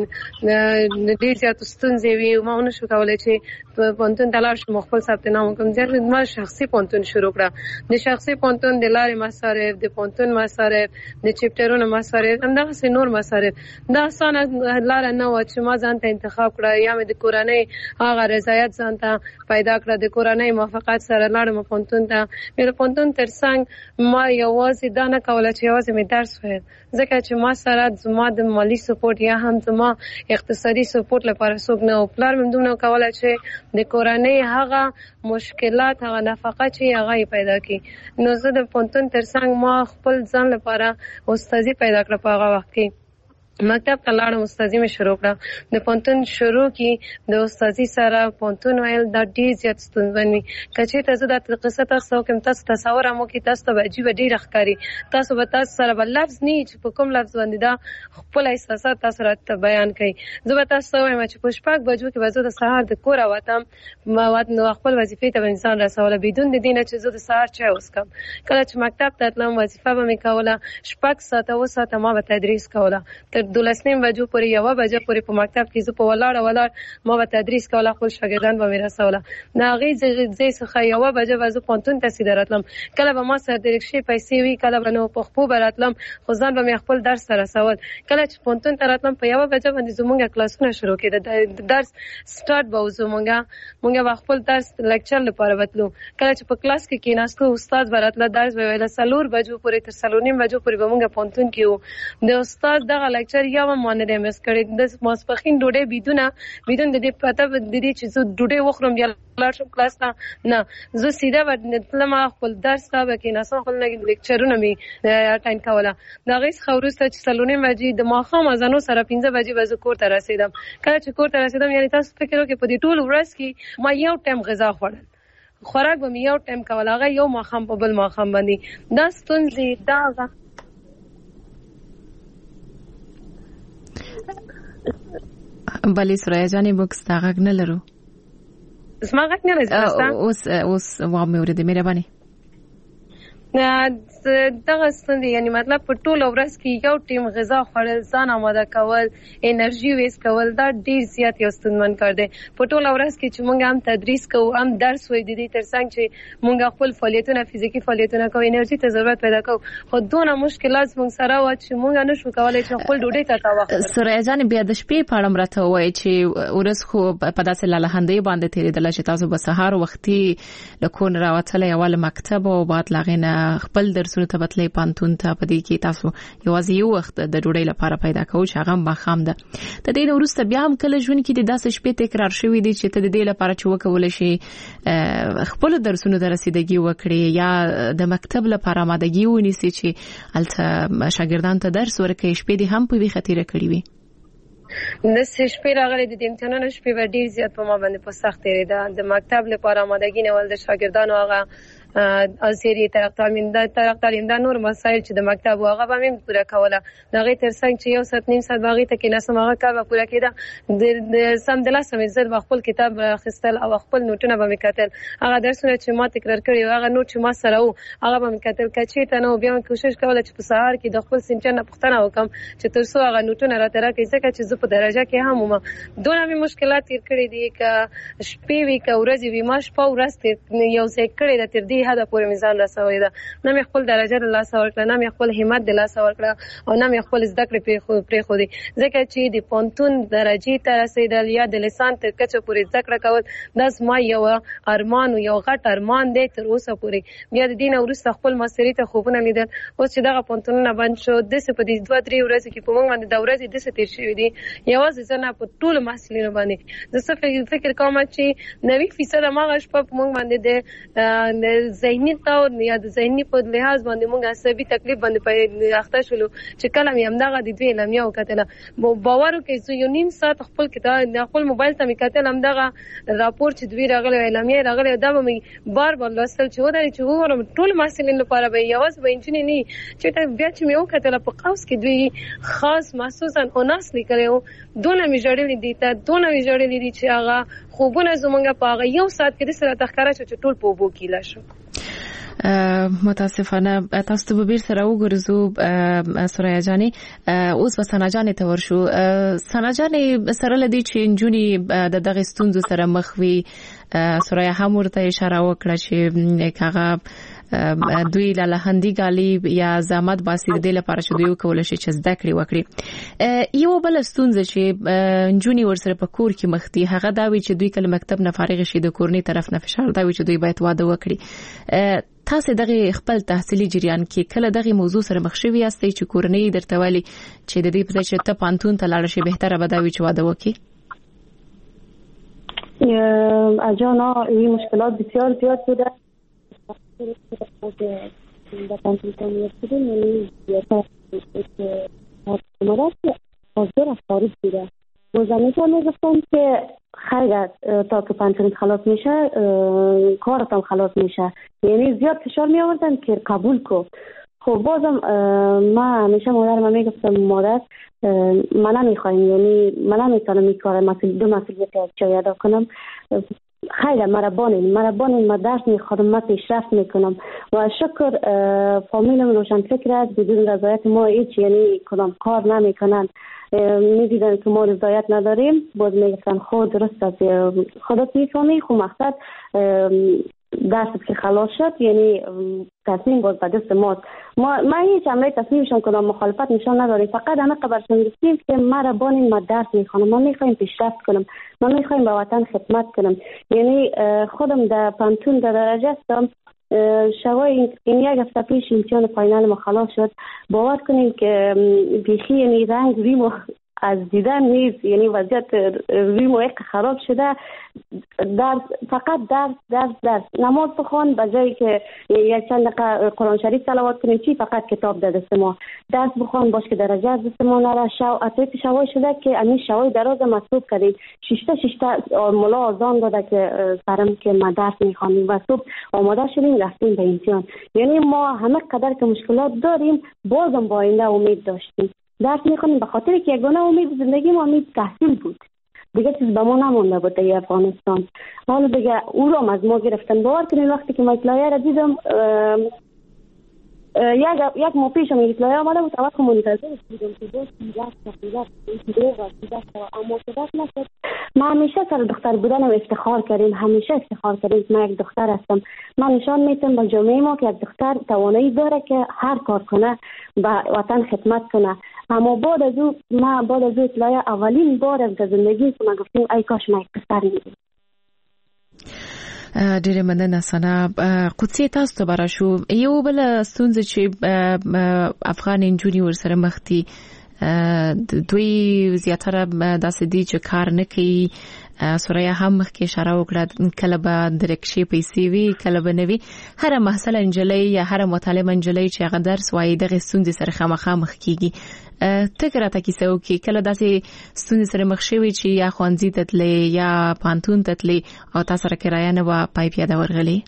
ډېر زیات ستونزې وي او ما نشو کولای چې په پونتون ته لاړ شم خپل ثبت نام وکړم. ځکه ما شخصي پونتون شروع کړه. د شخصي پونتون د لارې مصارف، د پونتون مصارف، د چپټرونو مصارف، همدغسې نور مصارف. دا اسانه لاره نه وه چې ما ځان ته انتخاب کړه یا مې د کورنۍ هغه رضایت ځان ته پیدا کړه. د کورنۍ موافقت سره لاړم پونتون ته. مې د پونتون تر څنګ ما یوازې دا نه کوله چې یوازې مې درس ویل، ځکه چې ما سره زما د مالي سپورټ یا هم زما اقتصادي سپورټ لپاره څوک نه و. پلار مې دومره کوله چې د کورنۍ هغه مشکلات، هغه نفقه چې هغه یې پیدا کړي. نو زه د پونتون تر څنګ ما خپل ځان لپاره استادي پیدا کړه. په هغه وخت کې مکتب ته لاړم، استادي مې شروع کړه. د پونتون شروع کې د استادي سره پونتون ویل دا ډېر زیات ستونزمن وي. که چېرته زه دا قصه تاسو ته وکړم، تاسو تصور هم وکړئ، تاسو ته به عجیبه ډېره ښکاري. تاسو سره به لفظ نه وي چې په کوم لفظ باندې دا خپل احساسات تاسو راته بیان کړئ. زه به تاسو ته وایم چې په 6 بجو کې به زه د سهار د کوره وتم، نو خپل وظیفې ته به انسان رسوله بدون د دې نه چې زه د سهار چای وڅښم. کله چې مکتب ته تلم وظیفه به مې کوله، 6 ساعته 7 ساعته ما به تدریس کوله. 12 بجو پورې 1 بجه پورې په مکتب کې زه په ولاړ ما به تدریس کوله، خپل شاګردان به مې رسوله. د هغې ځای څخه 1 بجه به زه پونتون ته سیده راتلم. کله به ما سره د رکشې پیسې وي، کله به نو په خپو به راتلم، خو ځان به مې خپل درس ته رسول. کله چې پونتون ته راتلم په 1 بجه باندې زموږ کلاسونه شروع کېده، د درس سټارټ به وو. مونږ به خپل درس لیکچر لپاره وتلو. کله چې په کلاس کې کېناستو، استاد به راتله، درس به ویله. 4 بجو پورې تر 4:30 بجو پورې به مونږ پونتون کې وو. د استاد دغه لیکچر یا ما نه دی مس کړی. د ماسپښین ډوډۍ بدون د دې پته د دې چې زه ډوډۍ وخورم بیا لاړ شم کلاس ته، نه، زه سیده به تلم خپل درس ته به کېناستم، خپل لیکچرونه مې اټین کوله. د هغې څخه وروسته چې 4:30 بجې د ماښام اذانو سره 5 بجې به زه کور ته رسېدم. کله چې کور ته رسېدم، یعنې تاسو فکر وکړئ په دې ټول ورځ کې ما یو ټایم غذا خوړل، خوراک به مې یو ټایم کول، هغه یو ماښام په بل ماښام باندې. دا ستونزې بلې سوریا جانې موږ ستا غږ نه لرو. زما غږ نه راځي؟ اوس مې اورېدې، مهرباني. دغه ستونزې، یعنی مطلب په ټوله ورځ کې یو ټیم غذا خوړل، ځان آماده کول، انرژي ویست کول، دا ډېر زیات یو ستونزمن کار دی. په ټوله ورځ کې چې موږ هم تدریس کوو، هم درس وایو، د دې تر څنګ چې موږ خپل فعالیتونه، فزیکي فعالیتونه کوو، انرژي ته ضرورت پیدا کوو، خو دونه مشکلات موږ سره وو چې موږ نشو کولی چې خپل ډوډۍ ته وخت ورکړو. سوریا جانې بیا د شپې په اړه راته ووایئ چې ورځ خو په داسې لالهندۍ باندې تېرېدله چې تاسو به سهار وختي له کور نه راوتلی، اول مکتب او بعد له هغې نه خپل درسونه ته بتلې پانتون ته. په دې کې تاسو یوازې یو وخت د ډوډۍ لپاره پیدا کوو چې هغه ماښام ده. د دې نه وروسته بیا هم کله ژوند کې د داسې شپې تکرار شوي دي چې ته د دې لپاره چې وکولی شي خپل درسونو ته رسیدګي وکړي یا د مکتب لپاره آمادګي ونیسي چې هلته شاګردانو ته درس ورکړي، شپې دې هم په ویښه تېره کړې وي؟ د شپې راغلي د امتحانونو شپې به ډېر زیات په ما باندې په سخت تېرېده. د مکتب لپاره آمادګي نیول، د شاګردانو هغه ازيري طرق تعلیم دا نور مسایل چې د مکتب هغه به مې پوره کوله. د هغې تر څنګ چې 1 ساعت 1.5 ساعت به هغې ته کېناستم، هغه کار به پوره کېده. سمدلاسه مې زه به خپل کتاب اخیستل او خپل نوټونه به مې کتل. هغه درسونه چې ما تکرار کړي وو، هغه نوټ چې ما سره وو، هغه به مې کتل. که چېرته نه وو، بیا مې کوشش کوله چې په سهار کې د خپل سینټر نه پوښتنه وکړم چې تر څو هغه نوټونه راته راکړي، ځکه چې زه په درجه کې هم وم. دونه مې مشکلات تېر کړي دي، که شپې وي که ورځې وي، ما شپه ورځ یو ځای کړې ده. تر دې حده پورې مې ځان رسولی ده. نه مې خپل درجه د لاسه ورکړه، نه مې خپل همت د لاسه ورکړه، او نه مې خپل زده کړې پرېښودې. ځکه چې د پونتون درجې ته رسېدل یا د لیسان تر کچه پورې زده کړه کول، دا زما یو ارمان و، یو غټ ارمان دی تر اوسه پورې. بیا د دې نه وروسته خپل ماستري ته خوبونه لیدل. اوس چې دغه پونتونونه بند شو، داسې په دې 2-3 ورځو کې په موږ باندې دا ورځې داسې تېر شوي دي، یوازې زه نه، په ټولو محصلینو باندې. زه څه فکر کوم چې 90% هماغه شپه په موږ باندې د ذهني طور یا د ذهني په لحاظ باندې موږ عصبي تکلیف باندې اخته شولو چې کله مې همدغه د دوی اعلامیه وکتله. باور وکړئ، زه 1.5 ساعت خپل موبایل ته مې کتل، همدغه راپور چې دوی راغلی، اعلامیه راغلی، دا به مې بار بار لوستل چې ودرې چې وګورم ټول محصلین لپاره به یوازې به نجونې نه وي. چېرته بیا چې مې وکتله په قوس کې دوی خاص محسوسا اوناس لیکلی و. دونه مې ژړلي دي، چې هغه خوبونه زمونږ په هغه 1 ساعت کې داسې راته ښکاره شو چې ټول په اوبو کې ایله شو. متاسفانه تاسو ته به سره وګرځو سوریا جاني اوس به سنا جاني ته ورشو سنا جاني سره لدی چې انجونی د دغه ستونزو سره مخ وي سوریا هم ورته اشاره وکړه چې کاغه دوی له هندي غالي یا زحمت باسي د لپاره شو دوی کول شي چې زده کړې وکړي یو بل ستونزه چې انجونی ورسره په کور کې مخ دي هغه دا وی چې دوی کله مکتب نه فارغ شي د کورنۍ طرف نه فشار دا وی چې دوی باید واده وکړي تاسو دغه خپل تحصیلي جریان کې کله دغه موضوع سره مخ شوي یاستئ چې کورنۍ درته وایي چې د دې په ځای چې ته پانتون ته لاړ شې بهتره به دا وي چې واده وکړي اجانا این مشکلات بسیار زیاد بوده در پانتون میرسیدیم یعنی زیادتر حاضر از خارج بوده موزنیتا میگفتم که خیر تا که پانتونت خلاص میشه کارت هم خلاص میشه یعنی زیاد فشار می آوردن که قبول کو خب بازم ما همیشه مادرم میگفتم مادر من نمیخوایم یعنی من نمیتونم این کار دو مسئولیت از جای ادا کنم خیلی مربانین ما درس میخوام ما پیشرفت میکنم و شکر فامیلم روشن فکر است بدون رضایت ما هیچ یعنی کدام کار نمیکنن میدیدن که ما رضایت نداریم باز میگفتن خود درست است خودت میفهمی خب مقصد درست که خلاص شد یعنی تصمیم باز به دست ماست ما هیچ عملی تصمیمشون کدام مخالفت نشان نداریم فقط همه قبرشون رسیم که ما را بانیم ما درس میخوانم ما میخوایم پیشرفت کنم ما میخوایم به وطن خدمت کنم یعنی خودم در پانتون در درجه هستم شوای این یک هفته پیش امتحان فاینال ما خلاص شد باور کنیم که بیخی یعنی رنگ ریمو از دیدن نیست یعنی وضعیت ریمو یک خراب شده فقط درس نماز بخوان به جایی که یک چند دقیقه قرآن شریف تلاوت کنیم چی فقط کتاب در دست ما درس بخوان باش که درجه از دست ما نره اطلاعات شوای شده که همین شوای دراز مصروف کردیم ششتا ملا آزان داده که سرم که ما درس میخوانیم و صبح آماده شدیم رفتیم به امتحان یعنی ما همه قدر که مشکلات داریم بازم با آینده امید داشتیم درس میخوانیم به خاطر که یگانه امید زندگی ما امید تحصیل بود دیگه چیز به ما نمونده بود در افغانستان حالا دیگه او رو از ما گرفتن باور کنید وقتی که ما اطلاعیه را دیدم یک ماه پیش هم اطلاعیه آمده بود اول که منتظر بودم که باز اما صدق نشد ما همیشه سر دختر بودنم افتخار کردیم من یک دختر هستم من نشان میتونم به جامعه ما که یک دختر توانایی داره که هر کار کنه به وطن خدمت کنه اما بعد از او اطلاعیه اولین بار در زندگی که من گفتیم ای کاش ما یک پسر میدیم ډیره مننه سنا قدسي تاسو ته براشو یو بل ستونزه چې افغان انجونی ورسره مخ دي دوی زیاتره داسې دي چې کار نه کوي سوریا هم مخ کې اشاره وکړه کله به درکشي پیسې وي کله به نوي هر محصل انجلۍ یا هر مطالب انجلۍ چې هغه درس وایي دغه ستونزې سره خامخا مخ کیږي تکرار تا کیسه وکي کله داسې ستونزې سره مخ شوي چې یا خوانځي تتلې یا پانتون تتلې او تاسو سره کرایه نه و پای پیاده ورغلي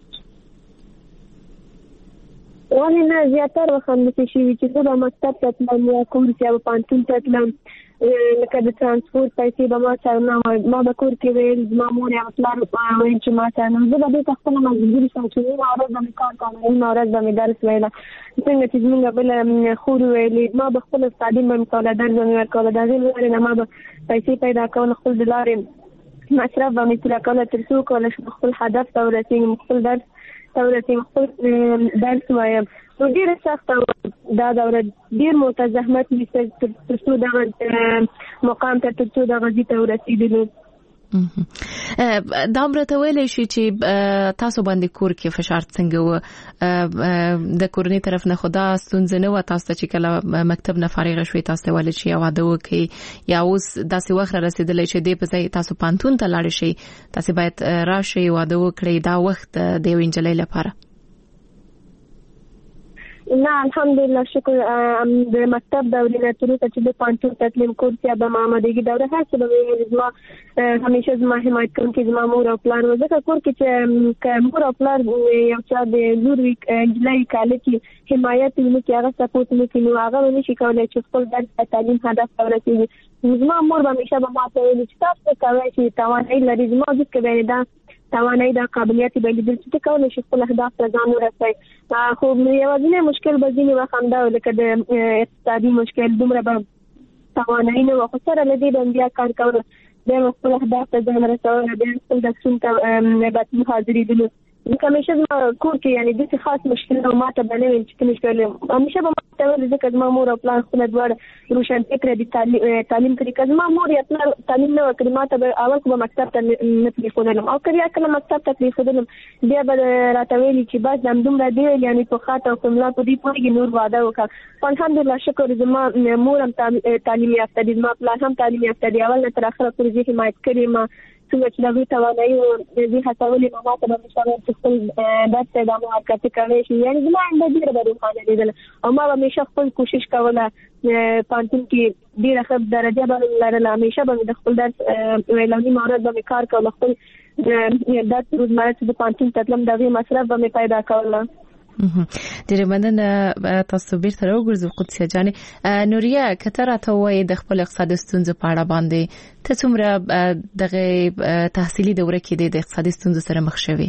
ولی نه زیاتر وخت مې شي چې زه مکتب ته تلم یا کور کې او پانتون ته تلم لکه د ترانسپورت پیسې به ما سره نه وای ما به کور کې ویل زما مور یا پلار وایي چې ما سره نه زه به دې خپله مجبوري شم چې نیمه ورځ به مې کار کوم نیمه ورځ به مې درس ویله څنګه چې زموږ بله خور ویلې ما به خپل تعلیم به مې کوله درس به مې ورکوله د هغې له لارې نه ما به پیسې پیدا کوله خپل د لارې مصرف به مې پوره کوله تر څو کولی شم خپل هدف ته ورسېږم خپل درس ته ورسېږم خپل درس وایم نو ډېره سخته دا دوره ډېر موته زحمت ویسته تر څو دغه مقام ته تر څو دغه ځای ته ورسېدلو دا امرته ویلی شي چې تاسو باندې کور کې فشار څنګه و د کورنۍ طرف نه خدا ستونزه نه و تاسو چې کله مکتب نه فارغ شوي تاسو ولې چې واده وکړي یا اوس داسې وخت رسیدلی چې دې په ځای تاسو پانتون ته لاړ شئ تاسو باید راشئ واده وکړئ دا وخت د یو نجلۍ لپاره نه الحمدلله شکر د مکتب دورې نه تر اوسه چې د پانتون تلم کورس یا به آمادګي دوره هر څه به زما همیشه زما حمایت کوونکي زما مور او پلار و ځکه کور کې چې مور او پلار یو چا د لور نجلۍ کاله کې حمایت وکړي هغه سپورټ وکړي نو هغه نشي کولی چې خپل درس تعلیم هدف ته ورسېږي زما مور به همیشه به ما ته ویلي چې تاسو کولی چې توانایي لرئ زما ځکه به دا توانایي د قابلیت به لیدل چې کولای شي خپل اهداف ته ځان ورسوي خو یوازینی مشکل به ځینې وخت همدا لکه د اقتصادي مشکل دومره به توانایي نه وي خو سره له دې به بیا کار کول د خپل اهداف ته ځان رسول د خپل درسونو ته به حاضرېدلو همیشه ما کور کې یعنی د خاص مشکل او ماته بنوي چې مشکل همیشه به ماته ول ځکه ما مور او پلان خپل دوړ روشن فکر دي تعلیم کړی کله ما مور یا پلان تعلیم نه وکړي ماته به اول کوم مکتب ته نه پریښودلم او کله کله مکتب ته پریښودلم بیا به راته ویلي چې بس د دومره دی یعنی په خاطر او کوملا په دې پوهیږي نور واده وکړ الحمدلله شکر زما مور هم تعلیم یافته دي ما پلان هم تعلیم یافته دي اول تر اخره پورې زه حمایت کړی ما څنګه چې دا توانایي او دې هڅولې ما ته به مشاور خپل درس ته د محاکات کوي شي یعنی زما د دې لپاره روانه دي او ما همیشه خپل کوشش کوله پانتون کې ډیره ښه درجه باندې لرله همیشه به د خپل درس ویلونی مهارت باندې کار کوله خپل درس روزمره چې د پانتون تدلم دغه مصرف باندې پیدا کوله ډېر مننه تاسو بیرته راوګرځو قدسیه جانې نوریا کتره ته وای د خپل اقتصادي ستونزو په اړه باندې ته څومره دغه تحصیلي دوره کې د اقتصادي ستونزو سره مخ شوې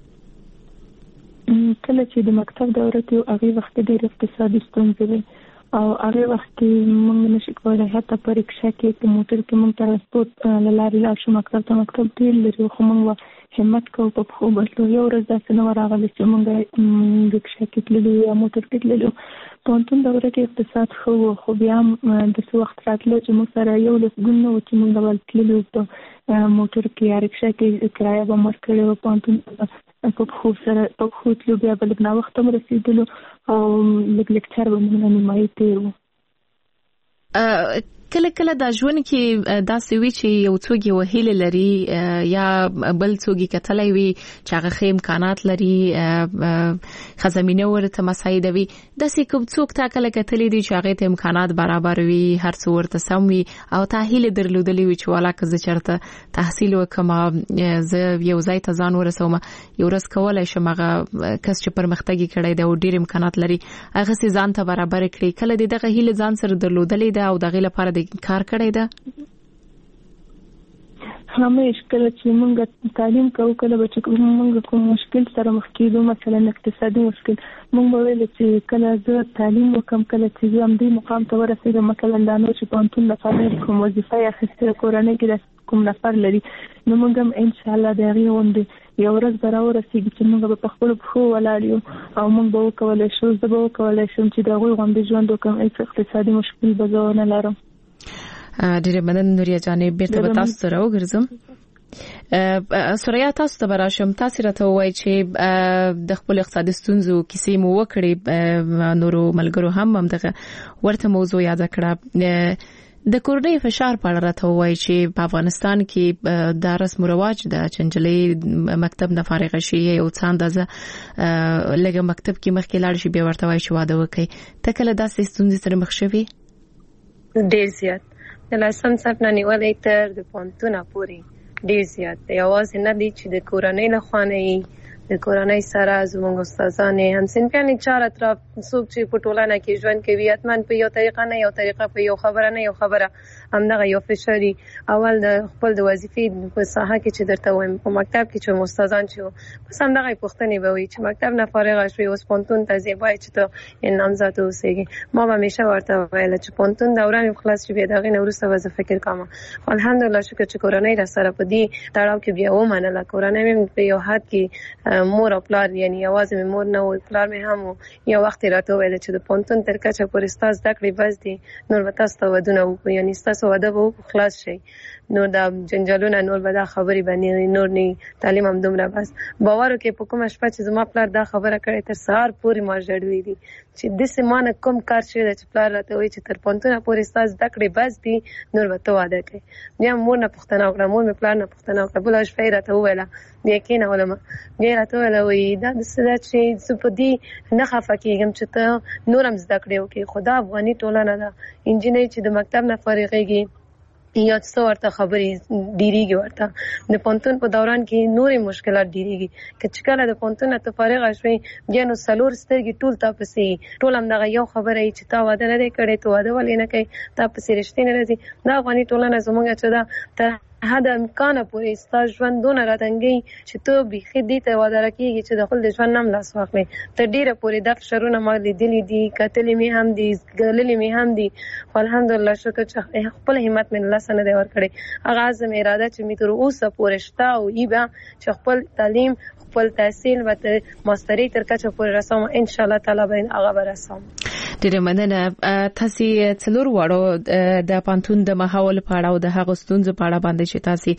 کله چې د مکتب دوره کې هغه وخت ډېر اقتصادي ستونزې وي او هغه وخت کې موږ نشو کولای حتی په رکشا کې په موټر کې موږ ترانسپورت لاري لاړ شو مکتب ډېر لري خو موږ همت کوو په خو بسلو یو ورځ داسې نه راغلی چې موږ رکشا کې تللو یا موټر کې تللو پوهنتون دوره کې اقتصاد خو خو بیا د څه وخت راتلو چې موږ سره یو لسګون نه و چې موږ ډول تللو په موټر کې یا رکشا کې کرایه به مور کړې وه پوهنتون په خو سره په خو تلو بیا به لږ ناوخته م رسېدلو او لږ لیکچر به موږ نه نیمایي تېر وو کله کله د ژوند کې داسې وی چې یو څوک یو هیله لري یا بل څوک کتلای وي چې هغه خې امکانات لري خزمینه ورته مساعدوي داسې کوم څوک تا کله کتلې دي چې هغه ته امکانات برابر وي هر څو ورته سم وي او ته هیله درلودلې وي چې ولاکه زه چرته تحصیل وکم زه یو ځای ته ځان ورسوم یو ورځ کولای شم هغه کس چې پرمختګ کړی دی او ډیر امکانات لري هغه سي ځان ته برابر کړي کله دغه هیله ځان سره درلودلې ده او دغه لپاره کار کړی ده همیش کله چې موږ تعلیم کوو کله به چې موږ کوم مشکل سره مخ کېدو مثلا اقتصادي مشکل موږ به ویل چې کله زه تعلیم وکم کله چې زه هم دې مقام ته ورسېږم مثلا دا نو چې پوهنتون لپاره کوم وظیفه یا اخیستل کورنۍ کې کوم نفر لري نو موږ هم ان شاء الله د هغې غوندې یو ورځ به راورسېږي چې موږ به په خپلو پښو ولاړ یو او موږ به وکولی شو زه به وکولی شم چې د هغوی غوندې ژوند وکړم هېڅ اقتصادي مشکل به زه ونه لرم ډېر مننه نوریا جانې بیرته به تاسو سره وګرځم سوریا تاسو ته براشم تاسو راته وایي چې د خپل اقتصادي ستونزو کیسې مو وکړې نورو ملګرو هم دغه ورته موضوع یاد کړه د کورنۍ فشار په اړه راته وایي چې په افغانستان کې د رسم او رواج د چنجلې مکتب نه فارغ شي یو څه اندازه لږه مکتب کې مخکې لاړ شي بیا ورته وایي چې واده وکړي ته کله داسې ستونزې سره مخ شوې ډېر زیات د لسم صنف نه نیولې تر د پوهنتونه پورې ډېر زیات دی یوازې نه دی چې د کورنۍ لخوا نه د کورنۍ سره زموږ استادان هم صنفیان چار اطراف څوک چې په ټولنه کې ژوند کوي اتمن په یو طریقه نه یو طریقه په یو خبره نه یو خبره همدغه یو فشاري اول د خپل د وظیفې په ساحه کې چې درته وایم په مکتب کې چې استادان چې بس همدغه پوښتنې به وي چې مکتب نه فارغ شوي اوس پوهنتون ته ځې باید چې ته نامزد اوسېږي ما به همیشه ورته ویل چې پوهنتون دوره مې خلاص شي بیا د هغې نه وروسته به زه فکر کوم الحمدلله شکر چې کورنۍ راسره په دې تړاو کې بیا ومنله کورنۍ مې په یو حد کې مور او پلار یعنی یوازې مې مور نه و پلار مې هم و یو وخت راته ویل چې د پوهنتون تر کچه پورې ستا زده کړې بس دي نور به تاسو ته ودونه وکړو یعنی ستاسو واده به وکړو خلاص شئ نور دا جنجالونه نور به دا خبرې باندې نور نه تعلیم هم دومره بس باور وکړئ په کومه شپه چې زما پلار دا خبره کړې تر سهار پورې ما ژړوي دي چې داسې ما نه کوم کار شوی دی چې پلار راته وایي چې تر پوهنتونه پورې ستا زده کړې بس دي نور به ته واده کوې بیا مور نه پوښتنه وکړه مور مې پلار نه پوښتنه وکړه بله شپه یې راته وویله بیا کېنولم بیا یې راته وویله وایي دا داسې ده چې زه په دې نه خفه کېږم چې ته نور هم زده کړې وکړې خو دا افغاني ټولنه ده نجلۍ چې د مکتب نه فارغېږي یا څه ورته خبرې ډیریږي ورته د پوهنتون په دوران کې نورې مشکلات ډیریږي که چې کله د پوهنتون نه ته فارغه شوې بیا نو څلور سترګې ټول تا پسې ټول همدغه یو خبره یي چې تا واده نه دی کړی ته واده ولې نه کوې تا پسې رښتې نه راځي دا افغاني ټولنه زموږ چې ده تر حد امکانه پورې ستا ژوند دونه راتنګي چې ته بیخي دې ته واداره کېږي چې د خپل د ژوند نام لاس واخلې. تر ډېره پورې دا فشارونه ما لیدلي دي، کتلي مې هم دي، ګاللي مې هم دي، خو الحمدلله شکر چې خپل همت مې الله سره دی ورکړی. هغه عزم اراده چې مې تر اوسه پورې شته او ای به چې خپل تعلیم خپل تحصیل و ماستری تر کچه پورې رسوم، ان شاء الله تعالی به هغه برسوم. ډیره مننه. تاسو څلور وړو د پانتون د ماحول په اړه او د هغو ستونزو په اړه باندې چې تاسو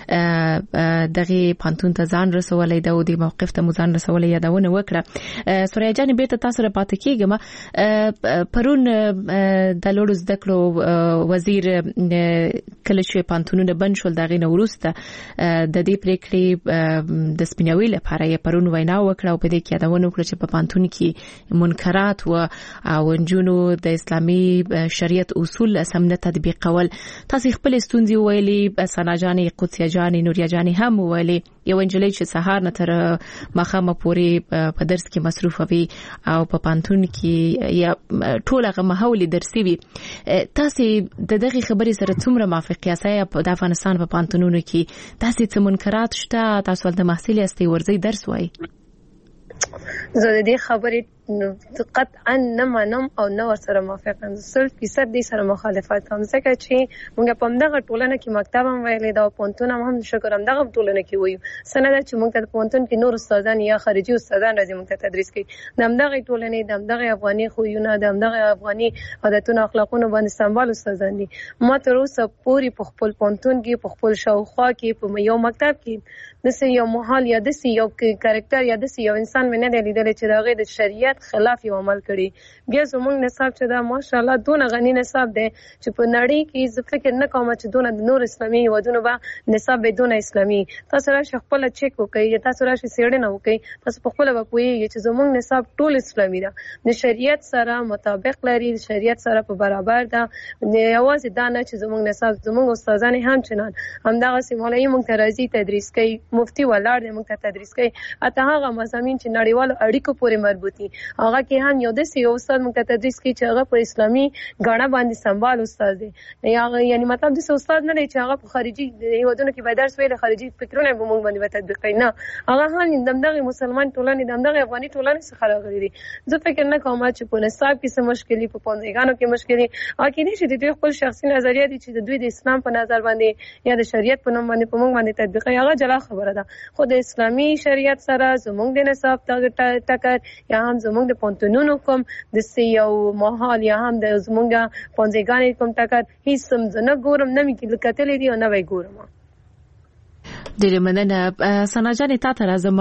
دغه پانتون ته ځان رسولې د ودی موقف ته ځان رسولې یادونه وکړه. سوریا جان بیرته تاسو را پاتې کیږم. پرون د لوړو زده کړو وزیر کله چې پانتونونه بند شول دغه نوروسته د دې پریکړې د سپیناوي لپاره یې پرون وینا وکړه او په دې کې یادونه وکړه چې په پانتون کې منکرات او ونجونو د اسلامي شریعت اصول سم نه تطبیقول. تاسو خپل ستونزې ویلي، سناجانې قدسیه جانې نوریا جانې هم ویلي. یو انجلۍ چې سهار نه تر ماښامه پورې په درس کې مصروف وي او په پانتون کې یا ټول هغه ماحول درسي وي. تاسو د دغه خبرې سره څومره موافق یاست؟ د افغانستان په پانتونونو کې تاسو څه منکرات شته؟ تاسو د محصل یاستئ ورځي درس وایي؟ زه د دې خبرې قطعا نه منم او نه ورسره موافق یم. 100% دې سره مخالفت کوم ځکه چې موږ په دغه ټولنه کې مکتب هم ویلې دا پونتون هم شکر هم دغه ټولنه کې وایو. سند چې موږ ته پونتون کې نور استادان یا خارجي استادان راځي موږ ته تدریس کوي. دغه ټولنه دغه افغاني خوونه دغه افغاني عادتونو اخلاقونو باندې سمبال استادان دي. ما تر اوسه پوری په خپل پونتون کې په خپل شاوخوا کې په یو مکتب کې د یو محل یا د یو کریکټر یا د یو انسان نه دی لیدل چې دغه د شریعت خلاف یو عمل کړي. بیا زموږ نصاب چې دا ماشاءالله دونه غنی نصاب دی چې په نړۍ کې زه فکر نه کوم چې دونه د نور اسلامي ودونه به نصاب به دونه اسلامي. تاسو راشي خپل چیک وکړئ، تاسو راشي سیړنه وکړئ، تاسو په خپل به پوهیږئ چې زموږ نصاب ټول اسلامي ده، د شریعت سره مطابق لري، د شریعت سره په برابر ده. یوازې دا نه چې زموږ نصاب زموږ استادان هم چنان همدغه سیمولای موږ ته راځي تدریس کوي، مفتي ولاړ دی موږ ته تدریس کوي. اته هغه مضامین چې نړیوالو اړیکو پورې مربوط دي هغه کې هم یو د یو استاد موږ ته تدریس کوي چې هغه په اسلامي غاڼه باندې سمبال استاد دی. یعنی مطلب د استاد نه دی چې هغه په خارجي هیوادونو کې به درس ویل، خارجي فکرونه به موږ باندې تطبیق کوي. نه، هغه هم دغه مسلمان ټولنې دغه افغاني ټولنې څخه راغلي دي. زه فکر نه کوم چې په نصاب کې څه مشکلي، په پوندګانو کې مشکلي اکیدي چې د دوی خپل شخصي نظریه دي چې د دوی د اسلام په نظر باندې یا د شریعت په نوم باندې په موږ باندې تطبیق کوي. هغه جلا خبره ده. خو د اسلامي شریعت سره زموږ د نصاب ټکر یا هم زموږ د پونتونونو کوم د یو محل یا هم د زموږ پونځګانې کوم ټکر هیڅ سم نه ګورم، نه مې کتلې دي او نه وای ګورم. ډېر مننه. سناجانې تا ته راځم.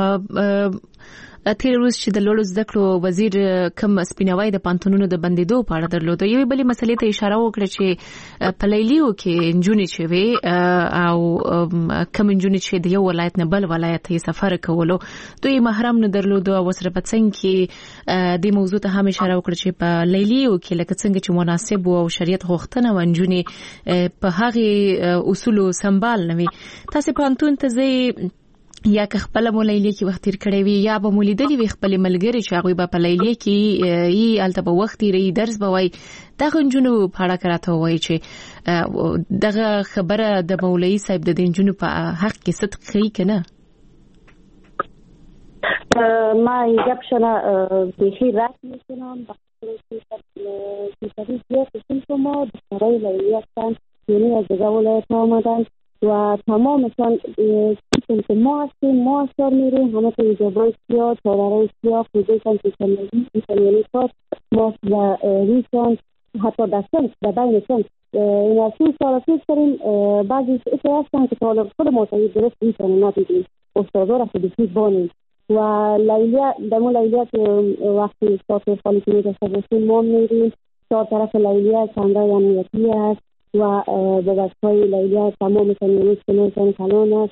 تیر روز چې د لوړو زده کړو وزیر کوم سپیناوي د پانتونونو د بندیدو په اړه درلوده، یوې بلې مسلې ته اشاره وکړه چې په لیلیو کې انجونې چې وي او کوم انجونې چې د یو ولایت نه بل ولایت یې سفر کولو دوی محرم نه درلوده. او سره په څنګه کې د موضوع ته هم اشاره وکړه چې په لیلیو کې لکه څنګه چې مناسب او شریعت غوښتنه و انجونې په هغه اصول سمبال نه وي. تاسو پانتون ته ځئ یا که خپل مولایلی کې وخت تیر کړی وي یا به مولیدلی وي خپل ملګری چې هغه په لیلیه کې یې الته به وخت لري درس به وای. دغه جنونو په اړه کراته وای چې دغه خبره د مولوی صاحب د جنونو په حق کې صدق کوي کنه؟ ما یاب شنا بخیر رات میکنم که زیاد شما برای لیلیه هستند، یعنی از دیگه ولایت آمدن و تمامشان که ما هستیم، ما اشتر میریم همه تا ایجابای سیاه، تارارای سیاه، خوزهشان که سمیانی کار ما و ریشان حتی دستان و بینشان این از 3 سال پیش داریم. بعضی اشتر هستن که طالب خود ما تایید درست ریشان ندیدیم، استادا را خودشید بانیم و لیلیه دمو لیلیه که وقتی ساعت خالی که میگشته باشیم ما میریم. 4 طرف لیلیه چندای امنیتی هست و به بچه‌های لیلیه تمام سنیانیش کنوشان کلان است.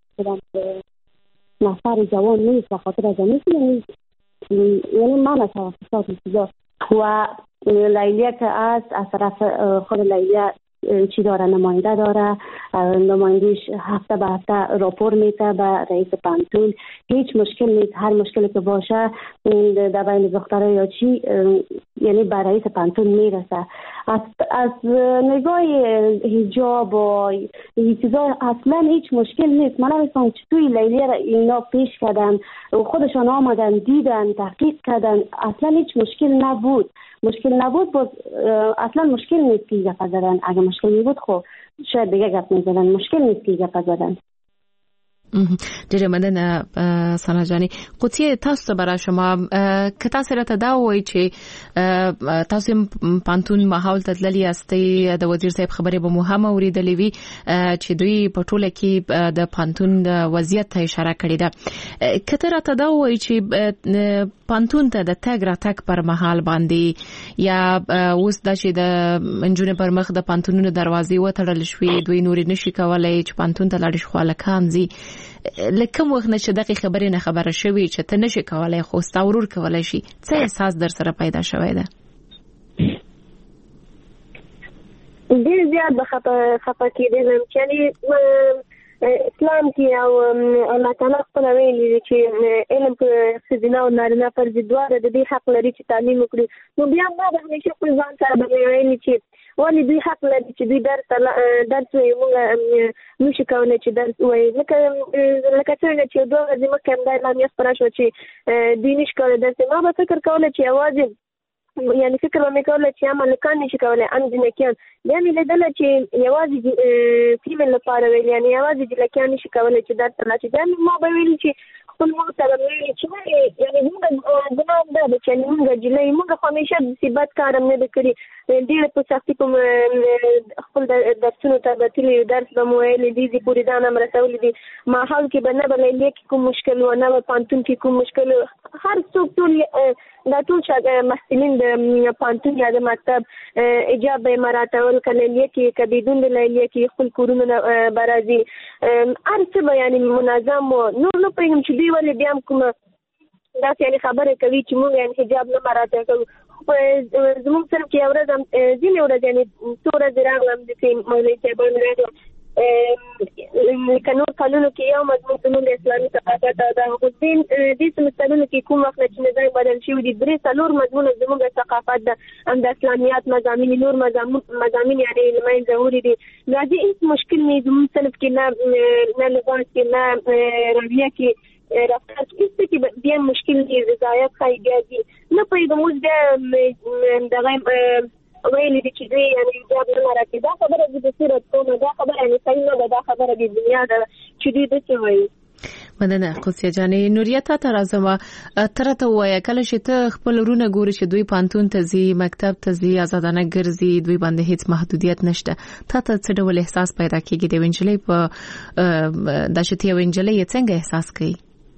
نفر جوان نیست و خاطر از نیست، یعنی من از توسط سیدا و لیلیه که از طرف خود لیلیه چی داره، نماینده داره، نمایندهش هفته به هفته راپور میده به رئیس پانتون. هیچ مشکل نیست، هر مشکلی که باشه در بین دخترها یا چی یعنی به رئیس پانتون میرسه. از نگاه حجاب و چیزا اصلا هیچ مشکل نیست. من نمی‌فهمم چطوری لیلی را اینا پیش کردن، خودشان آمدن دیدن تحقیق کردن، اصلا هیچ مشکل نبود. باز اصلا مشکل نیست که گپ زدن. اگه مشکل می بود خب شاید دیگه گپ می‌زدن. مشکل نیست که گپ زدن. ډیره مننه سنا جانی. قوتي تاسو برای شما که تاسو راته دا وایي چې تاسو پانتون ماحول ته تللی یاستئ، د وزیر صاحب خبرې به مو هم اوریدلې وي چې دوی په ټوله کې د پانتون د وضعیت ته اشاره کړې ده. که ته راته دا وایي چې پانتون ته د تګ راتګ پر مهال باندې یا اوس د چې د انجونې پر مخ د پانتونونو دروازې وتړل شوې، دوی نور نشي کولای چې پانتون ته لاړ شي، خو لکان زی لکه وخت نه چې دغه خبرې نه خبره شوي چې ته نشي کولای خو ستاورور کولای شي، څه احساس در سره پیدا شوی ده؟ ډېر زیات به خفه کېدم چې یعنې اسلام کې او الله تعالی خپل ویلي چې علم په ښځینه او نارینه پر ضد دواړه د دې حق لري چې تعلیم وکړي. نو بیا ما به همیشه خپل ځان سره به ویلي چې ولې دوی حق لري چې دوی درس وایي، موږ نشو کولی چې درس وایي. لکه څنګه چې 2 ورځې مخکې همدا اعلامیه خپره شوه چې دوی نشي کولی درس. ما به فکر کولی چې یوازې یعنی فکر به مې کوله چې هم هلکان نشي کولی هم جنکیان. بیا مې لیدله چې یوازې فیمیل لپاره ویل، یعنی یوازې جنکیان نشي کولی چې درس ته لاړ شي. بیا ما به ویلي چې خپل مور ته به مې ویلي چې ولې یعنې موږ ګناه همدا ده چې یعنې موږ جلۍ موږ خو همیشه داسې بد کار هم نه ده کړي. ډېره په سختي په خپل درسونو ته به تللي، درس به مو ویلي دي پورې ځان هم رسولي دي. ماحول کې به نه به لیلیه کې کوم مشکل و، نه به پانتون کې کوم مشکل و. هر څوک دا ټول محصلین د پانتون یا د مکتب حجاب به مراعاتول، که لیلیه کې که بدون د لیلیه کې خپل کورونه به راځي، هر څه به یعنې منظم و. نور نه پوهېږم چې دوی ولې بیا هم کومه داسې یعنې خبرې کوي چې موږ یعنې حجاب نه مراعات کوو. زموږ صرف کې یو ورځ هم ځینې ورځ یعنې څو ورځې راغلم داسې مولوي صاحبان راغلم که نور کلونو کې یو مضمون زموږ د اسلامي ثقافت او د دې سمسترونو کې کوم وخت نه چې نظام بدل شوي دي 3-4 مضمونه زموږ د ثقافت د هم د اسلامیات مضامین نور مضامین یعنې له منځه وړي دي. نو دې هېڅ مشکل نه زموږ صنف کې نه لباس کې نه رویه کې رفتار کې بیا مشکل دی. رضایت ښایي بیا دي نه پوهېږم اوس بیا دغه ویلي دي چې دوی یعنې حجاب نه مراعاتوي. دا خبره زه د صورت کومه، دا خبره یعنې صحیح نه ده، دا خبره د دنیا ده چې دوی داسې وایي. مننه قدسیه جانې. نوریه ته راځم، ته راته ووایه کله چې ته خپل ورونه ګورې چې دوی پانتون ته ځي، مکتب ته ځي، ازادانه ګرځي، دوی باندې هیڅ محدودیت نشته، تا ته څه ډول احساس پیدا کېږي؟ د یوې نجلۍ په دا چې ته یوې نجلۍ یې څنګه احساس کوي؟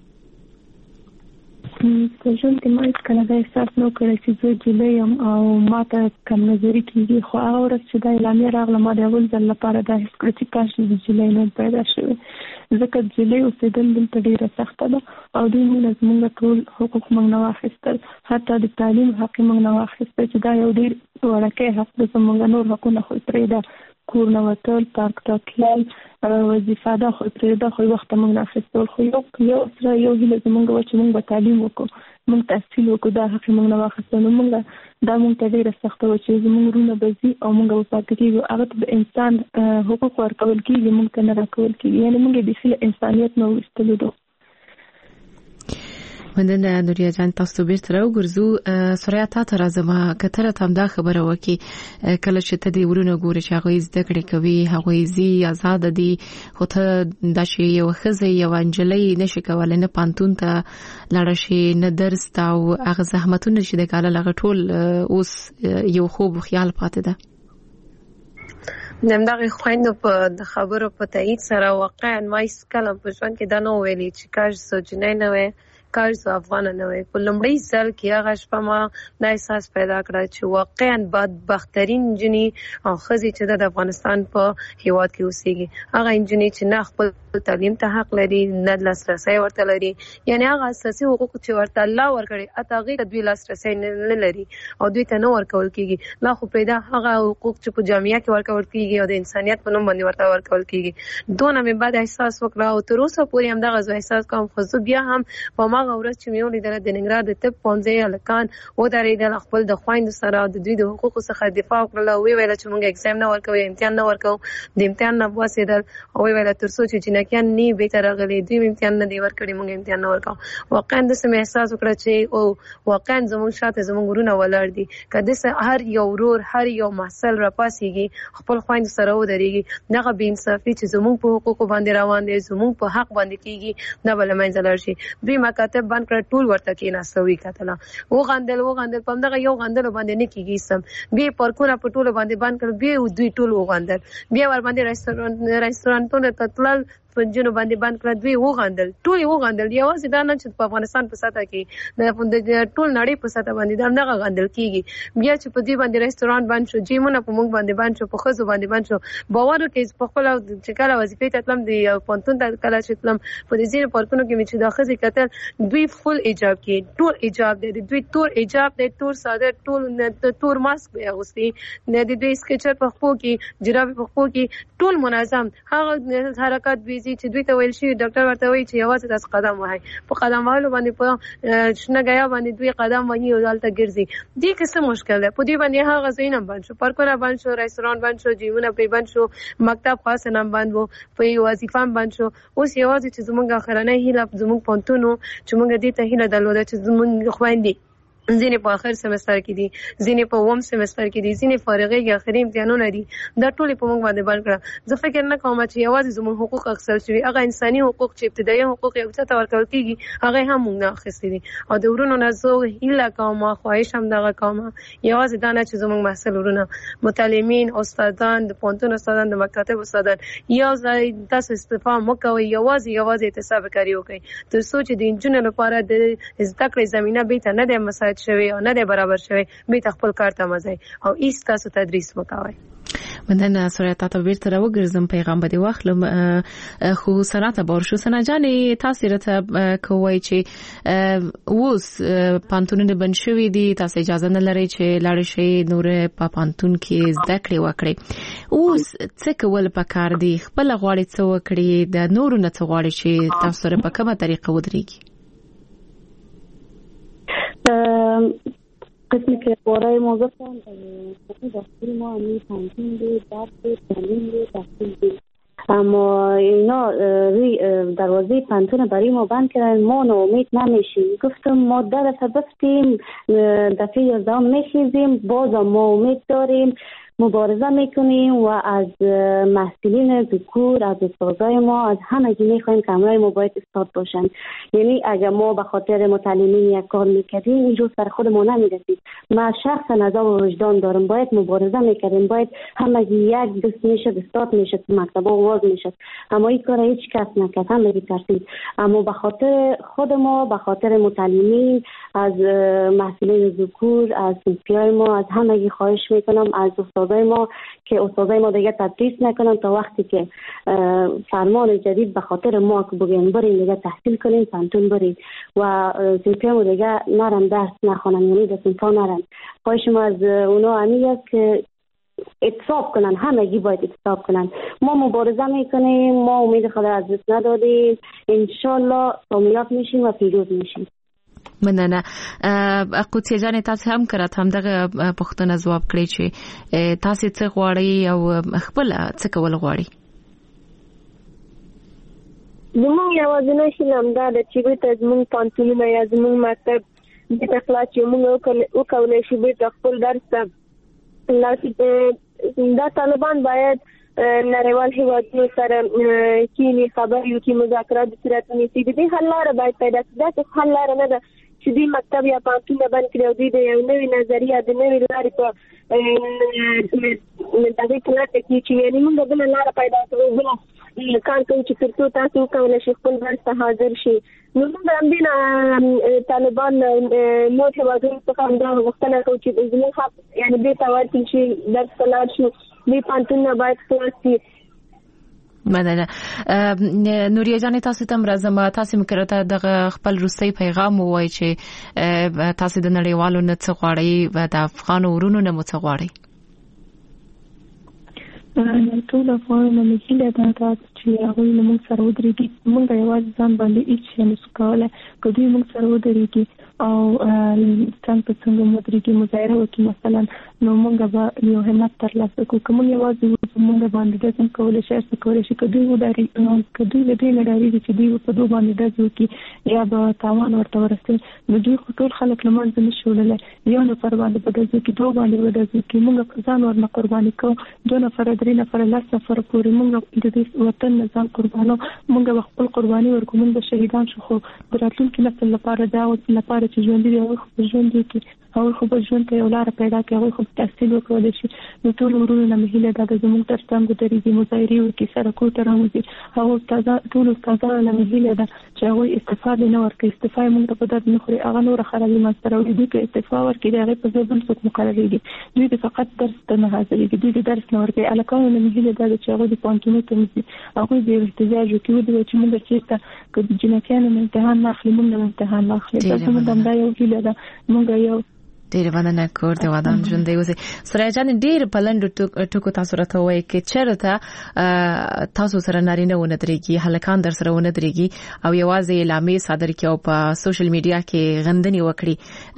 په ژوند کې ما هېڅکله دا احساس نه کړی چې زه جلۍ یم او ما ته کم نظري کېږي. خو هغه ورځ چې دا اعلامیه راغله ما د اول ځل لپاره دا حس کړی چې کاش د جلۍ نوم پیدا شوی، ځکه جلۍ اوسېدل دلته ډېره سخته ده او دوی موږ زموږ ټول حقوق موږ نه واخیستل، حتی د تعلیم حق موږ نه واخیستل چې دا یو ډېر وړوکی حق ده. زموږ نور حقونه خو پرېږده، کور نه وتل، پارک ته تلل، وظیفه ده خو پرېږده، خو وخت موږ نه اخیستل. خو یو سره یو هیله زموږ وه چې موږ به تعلیم وکړو، موږ تحصیل وکړو، دا حق موږ نه واخیستل. نو موږ دا موږ ته ډېره سخته وه چې زموږ وروڼه به ځي او موږ به پاتې کېږو. هغه ته د انسان حقوق ورکول کېږي، موږ ته نه راکول کېږي، یعنې موږ یې بیخي له انسانیت نه ویستلو ده. مننه نوریا جان. تاسو بیرته راوګرځو. سوریا ته راځم، کتره تم دا خبره وکي کله چې ته دی ورونه ګوري چې هغه زده کړې کوي، هغه زی آزاد دي، خو ته د شی یو خزه یو انجلۍ نشي کولای نه پانتون ته لاړ شي نه درس تا او هغه زحمتونه چې د کاله لغه ټول اوس یو خوب خیال پاتې ده. نمدغه خويندو په خبرو په تایید سره واقعا ما هیڅ کله په ژوند کې دا نه ویلي چې کاش زه جنۍ نه وای، کارز افغان نه وي. په لومړي ځل کې هغه شپه ما دا احساس پیدا کړ چې واقعا بدبخترین جنې او خزي چې د افغانستان په هیواد کې اوسېږي، هغه انجنې چې نه خپل تعلیم ته حق لري، نه لاسرسي ورته لري، یعنی هغه اساسي حقوق چې ورته الله ورکړي اته هغه دوی لاسرسي نه لري او دوی ته نه ورکول کیږي. لا خو پیدا هغه حقوق چې په جامعه کې ورکول کیږي او د انسانيت په نوم باندې ورته ورکول کیږي. دونه مې بعد احساس وکړ او تر اوسه پورې هم دغه احساس کوم. خو زه بیا هم په ما غوړ چې مې ولیدل د ننګرهار د طب پونځه الکان و درېدل خپل د خويند سره د دوی د حقوقو څخه دفاع وکړل او ویل چې موږ ایگزام نه ورکوي، امتحان نه ورکو، د امتحان نه واسیدل او ویل تر څو چې جنکیان نه به تر غلي دوی امتحان نه دی ورکړي، موږ امتحان نه ورکو. واقعا د سم احساس وکړ چې او واقعا زموږ شاته زموږ ورونه ولر دي کده هر یو ورور هر یو محصل را پاسيږي خپل خويند سره و درېږي. دغه بې انصافي چې زموږ په حقوقو باندې روان دي، زموږ په حق باندې کیږي، نه بل منځ لار شي. دوی مکاتب باندې کړ ټول ورته کې ناسوي کتل و غندل په دغه یو غندل باندې نه کیږي سم. بیا پارکونه په ټول باندې باندې کړ، بیا دوی ټول و غندل، بیا ور باندې رستورانتونه تطلل پنځونو باندې باندې کړ، دوی و غندل، ټول و غندل. یوازې دا نه چې په افغانستان په سطح کې د ټول نړۍ په سطح باندې دغه غندل کیږي. بیا چې په دې باندې رستوران باندې شو، جیمونه په موږ باندې باندې شو، په خزو باندې باندې شو. باور کې په خپل چې کله وظیفې ته تلم دی پونتون ته کله چې تلم په دې ځینې پارکونو کې چې داخلي کتل دوی فل ایجاب کې ټول ایجاب دی، دوی تور ایجاب دی، تور ساده، ټول تور ماسک به اغوستي، د دوی سکیچر په خپو کې جرابې په خپو کې ټول منظم. هغه حرکت بيزي چې دوی ته ویل شي ډاکټر ورته وایي چې یوازې تاسو قدم وهاي، په قدم وهلو باندې په شنه غیا باندې دوی قدم وهي او دلته ګرځي. دې کې څه مشکل ده؟ په دې باندې هغه زینم باندې شو، پارکونه باندې شو، رستوران باندې شو، جیمونه په باندې شو، مکتب خاص نام باندې وو، په وظیفه باندې شو. اوس یوازې چې زمونږ اخرنۍ هیله زمونږ پونتونو چې موږ دې ته هیله درلوده چې زمونږ خويندې ځینې په اخر سمستر کې دي، ځینې په ووم سمستر کې دي، ځینې فارغې یا اخري امتحانونه دي، دا ټول په موږ باندې باندې کړه. زه فکر نه کوم چې یوازې زموږ حقوق اخیستل شوي، هغه انساني حقوق چې ابتدایي حقوق یو څه ته ورکول کېږي هغه هم موږ نه اخیستي دي. او د ورونو نه زه هیله کوم، خواهش هم دغه کوم، یوازې دا نه چې زموږ محصل ورونه متعلمین، استادان، د پوهنتون استادان، د مکاتب استادان یو ځای تاسو استفاده وکوي، یوازې احتساب کاری وکړي تر څو چې د انجونو لپاره د زده کړې زمينه به ته نه ده مساعد شوی او نه ده برابر شوی، به خپل کار ته مزه او ایست تاسو تدریس وکوي. مندنه سوریا تاسو بیرته راوګرځم پیغام به دی واخلم. خو سناته بارشو سنجانې تاسو راته کوی چې اوس پانتونونه بنشوي دي، تاسو اجازه نه لري چې لاړ شي نور په پانتون کې زده کړې وکړي. اوس څه کول پکار دي؟ خپل غواړي څه وکړي، د نورو نه څه غواړي چې تاسو سره په کومه طریقه ودرېږي؟ قسمی که برای ما گفتن دستور ما همی پانتون دی، درس تعلیم دی، تحصیل دی، اما اینا روی دروازه پانتون برای ما بند کردن. ما ناامید نمیشیم. گفتم ما 10 دفعه گفتیم، دفعه 11 میخیزیم، باز ما امید داریم، مبارزه میکنیم و از محصولین ذکور، از استادای ما، از همگی میخوایم که همراه ما باید استاد باشن. یعنی اگر ما به خاطر متعلمین یک کار میکردیم این روز سر خود ما نمیرسید. من شخصا عذاب و وجدان دارم، باید مبارزه میکردیم، باید همگی یک دست میشد استاد میشد، مکتب آواز میشد، اما این کار هیچ کس نکرد، همگی ترسید. اما به خاطر خود ما، به خاطر متعلمین، از محصولین ذکور، از سنفیای ما، از همگی خواهش میکنم از استادای ما که استادای ما دیگه تدریس نکنن تا وقتی که فرمان جدید به خاطر ما که بگن برین دیگه تحصیل کنین، پانتون برین و سنفیای ما دیگه نرن درس نخونن، یعنی در سنفا نرن. خواهش ما از اونا همیه که اعتصاب کنن، همگی باید اعتصاب کنن. ما مبارزه میکنیم، ما امید خدا از دست ندادیم، انشالله کامیاب میشیم و پیروز میشیم. مننه. قدسیه جان تاسو هم کرات هم دغه پښتنه جواب کړی چې تاسو څه غواړئ او خپل څه کول غواړئ؟ زموږ یوازینی هیله همدا ده چې بیرته زموږ پوهنتونونه یا زموږ مکتب بیرته خلاص شي، موږ وکولی شو بیرته خپل درس ته لاړ شو. دا طالبان باید نړیوال هیوادونو سره کینی خبرې وکړي، مذاکرات د صورت ونیسي. د دې حل لاره باید پیدا شي. داسې حل لاره نه ده چې دې مکتب یا پانتونه بند کړي او دوی د یو نوې نظریه د نوې لارې په دغه کلات کې چې یعنی موږ بل لار پیدا کړو بل کار کوي چې ترڅو تاسو کولای شئ خپل ورځ ته حاضر شي. نو موږ هم دینه طالبان نو ته واځو څنګه دا وختونه کوي چې زموږ حق یعنی به تاوتل شي درس کولای شي دې پانتونه باید خلاص شي. مننه. نوریا جان تاسو ته مرزم تاسو مکرته د خپل روسي پیغام وای چې تاسو د نړیوالو نه څه غواړئ او د افغان ورونو نه څه غواړئ. ټول افغانانو مې هیله ده چې هغه موږ سره ودرېږي. موږ یوازې ځان باندې هیڅ نشو کولای. کله موږ سره ودرېږي او څنګه مدرګي مظاهره وکړي مثلا نو موږ به یو همت ترلاسه کوو. کوم یوازې موږ باندې د څنګه کولای شي چې کدی وداري نو کدی له دې لړۍ چې دی په دوه باندې د ځوکي یا به تاوان ورته ورسي نو دوی ټول خلک لمونځ نشولل یو نفر باندې په دې کې دوه باندې د ځوکي موږ ځان ورنه قرباني کوو. دوه نفر درې نفر لاس سفر پورې موږ د دې وطن ځان قربانو موږ خپل قرباني ورکوم. موږ شهیدان شو خو دراتلونکي نسل لپاره دا لپاره چې ژوند دی او ژوند دی او خو په ژوند کې یو لار پیدا کړي او خو تحصیل وکړي شي. نو ټول ورونو نه مهیله ده زموږ تر څنګ درېږي مظاهرې وکړي سره کوټه راوځي او ټول استادانو نه مهیله ده چې هغه استفاده نه ورکړي. استفاده موږ په دې نه خوري هغه نور خرابې مستر او دې کې استفاده ورکړي هغه په ځبن څوک مقررېږي دوی فقط درس ته نه حاضرېږي دوی درس نه ورکړي الکانو نه مهیله ده چې هغه د پانتونو ته مزي هغه د احتجاج وکړي چې موږ چیرته که جنکیانو امتحان نه اخلي موږ نه امتحان نه اخلي. تاسو موږ هم دا یو هیله ده موږ یو ډیر باندې کور دی ودان ژوند دی وسه سره جان ډیر بلند ټکو تاسو راته وای کې چرته تاسو سره نارینه ونه درېږي هلکان در سره ونه درېږي او یوازې اعلامي صادر کیو په سوشل میډیا کې غندنی وکړي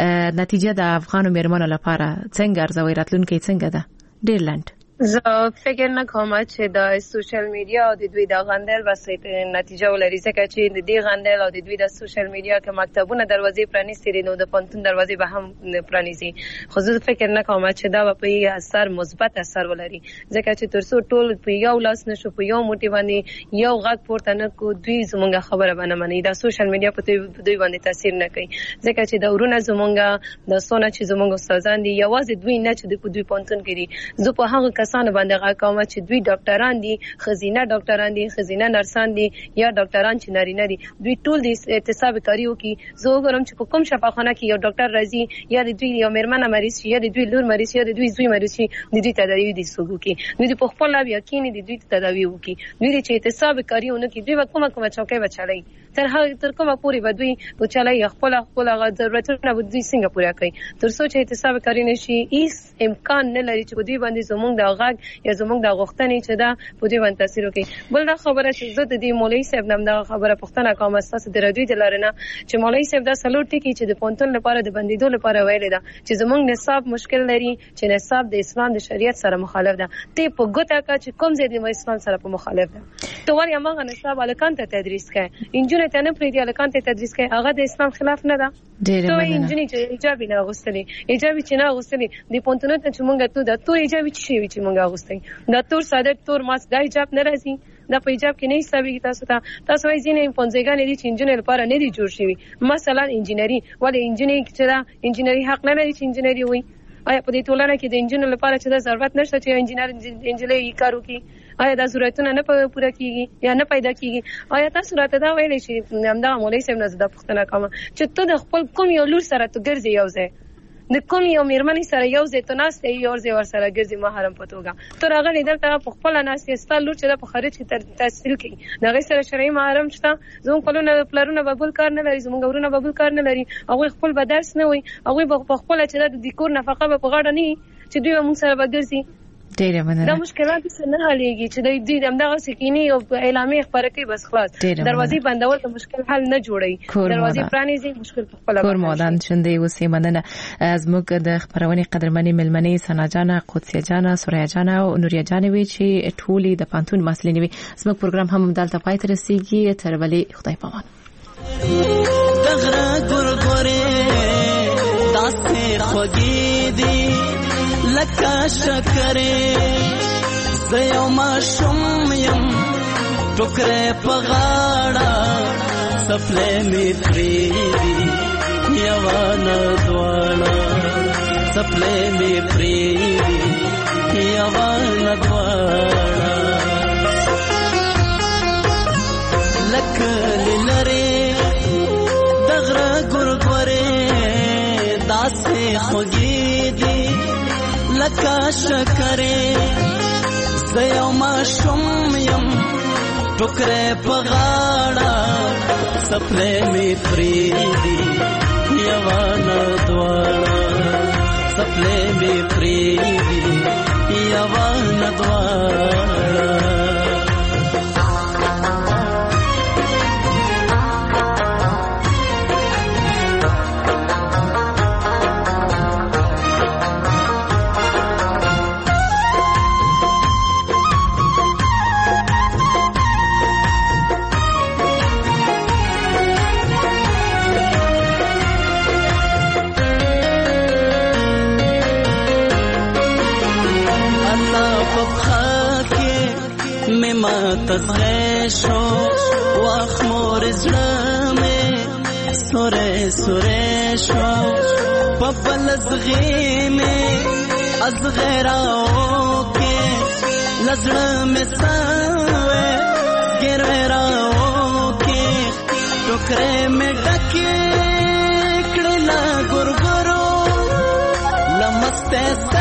نتیجه د افغانو میرمنو لپاره څنګه ارزوي راتلونکي څنګه ده ډیر لاند. زه فکر نه کوم چې د سوشل میډیا او د دوی د غندل وسیت نتیجه ولري ځکه چې د دې غندل او د دوی د سوشل میډیا کې مکتبونه دروازې پرانیستي نو د پونتون دروازې به هم پرانیزي. خو زه فکر نه کوم چې دا په اثر مثبت اثر ولري ځکه چې ترڅو ټول په یو لاس نشو په یو موټي باندې یو غږ پورته نه کو دوی زمونږ خبره باندې مني دا سوشل میډیا په دوی باندې تاثیر نه کوي ځکه چې د ورونه زمونږ د سونه چې زمونږ استادان دي یوازې دوی نه چې د دوی پونتون کړي زه په هغه کسانو باندې غاکوم چې دوی ډاکټران دي خزینه ډاکټران دي خزینه نرسان دي یا ډاکټران چې نارینه دي دوی ټول د احتساب کاریو کې زه وګورم چې په کوم شفاخانه کې یو ډاکټر راځي یا د دوی یو میرمن مریض یا د دوی لور مریض یا د دوی زوی مریض د دوی تداوی دي سوګو کې دوی په خپل لاب یقین دي دوی تداوی وکي دوی چې احتساب کاریونه کې دوی کومه چوکۍ بچلای تر کومه پوری بدوی په چلای خپل ضرورتونه دوی څنګه پوره کوي ترڅو چې احتساب کاری نشي هیڅ امکان نه لري چې دوی باندې زموږ د غږ یا زموږ د غوښتنې چې دا په دې باندې تاثیر وکړي. بل دا خبره چې زه د دې مولوی صاحب نام دا خبره پښتنه کوم اساس د ردوی د لارنه چې مولوی صاحب دا سلوټ ټکی چې د پونتون لپاره د بندیدو لپاره ویل دا چې زموږ نصاب مشکل لري چې نصاب د اسلام د شریعت سره مخالف ده ته په ګوته کا چې کوم ځای د اسلام سره په مخالف ده ته وایي هغه نصاب الکان ته تدریس کوي انجینر ته نه پریدي الکان ته تدریس کوي هغه د اسلام خلاف نه ده. ته انجینر چې ایجابي نه غوښتلې ایجابي چې نه غوښتلې د پونتون ته چې مونږ ته د تو ایجابي چې مونږ غوښتې دا تور ساده تور ماس دا ایجاب نه راځي دا په ایجاب کې نه حسابي تاسو وایي ځینې پونځګان دي چې انجینر لپاره نه دي جوړ شوی مثلا انجینری ولې انجینری چې دا انجینری حق نه لري چې انجینری وي آیا په دې ټولنه کې د انجینر لپاره چې دا ضرورت نشته چې انجینری کار وکړي آیا دا ضرورتونه نه پوره کیږي یا نه پیدا کیږي آیا تاسو راته دا ویلې چې همدا مولوی صاحب نه زده پښتنه کوم چې ته د خپل کوم یو لور سره ته ګرځي یو ځای د کوم یو میرمنې سره یو ځای ته ناست یو ځای ور سره ګرځي محرم پتوګه ته راغلی دلته په خپل ناست ستاسو لور چې د خارج کې تحصیل کوي دغه سره شرعي محرم شته زموږ کلونه پلرونه بابل کار نه لري زموږ ورونه بابل کار نه لري هغه خپل به درس نه وي هغه په خپل چې د کور نفقه په غاړه نه چې دوی موږ سره وګرځي ډیره مننه دا مشکلات څه نه حلېږي چې دوی همدغه سکینی او اعلامي خبره کوي بس خلاص دروازې بندول د مشکل حل نه جوړي دروازې پرانیزي مشکل په خپل کور مودان شوندې وسې مننه از موږ د خبرونې قدرمنې ملمنې سنا جان قدسیه جان سوریا جان او نوریا جان وی چې ټولې د پانتون مسلې نیوي زموږ پروګرام هم دلته پای ته رسیدي تر ولې خدای پامان دغره ګورګورې داسې خوږې دي لکه شکرې زيو ما شوم يم ټوکرې په غاړه سفلې می تری یو یوانا دواړه سپلې می پریدي یوانا دواړه لکه لری دغره ګورګورې داسې خوږې دي لکه شکرې زه یو ماشوم یم ټوکرې په غاړه سپلې می پریدي یوانا دواړه سپلې می پریدي یوانا دواړه تسخیشو واخ مور زړه سورې سورې شو پپل زغې مې از غیراو کې لزړه مې سوې ګرراو کې ټوکرې مې ډکې کړل ګورګورو لمسته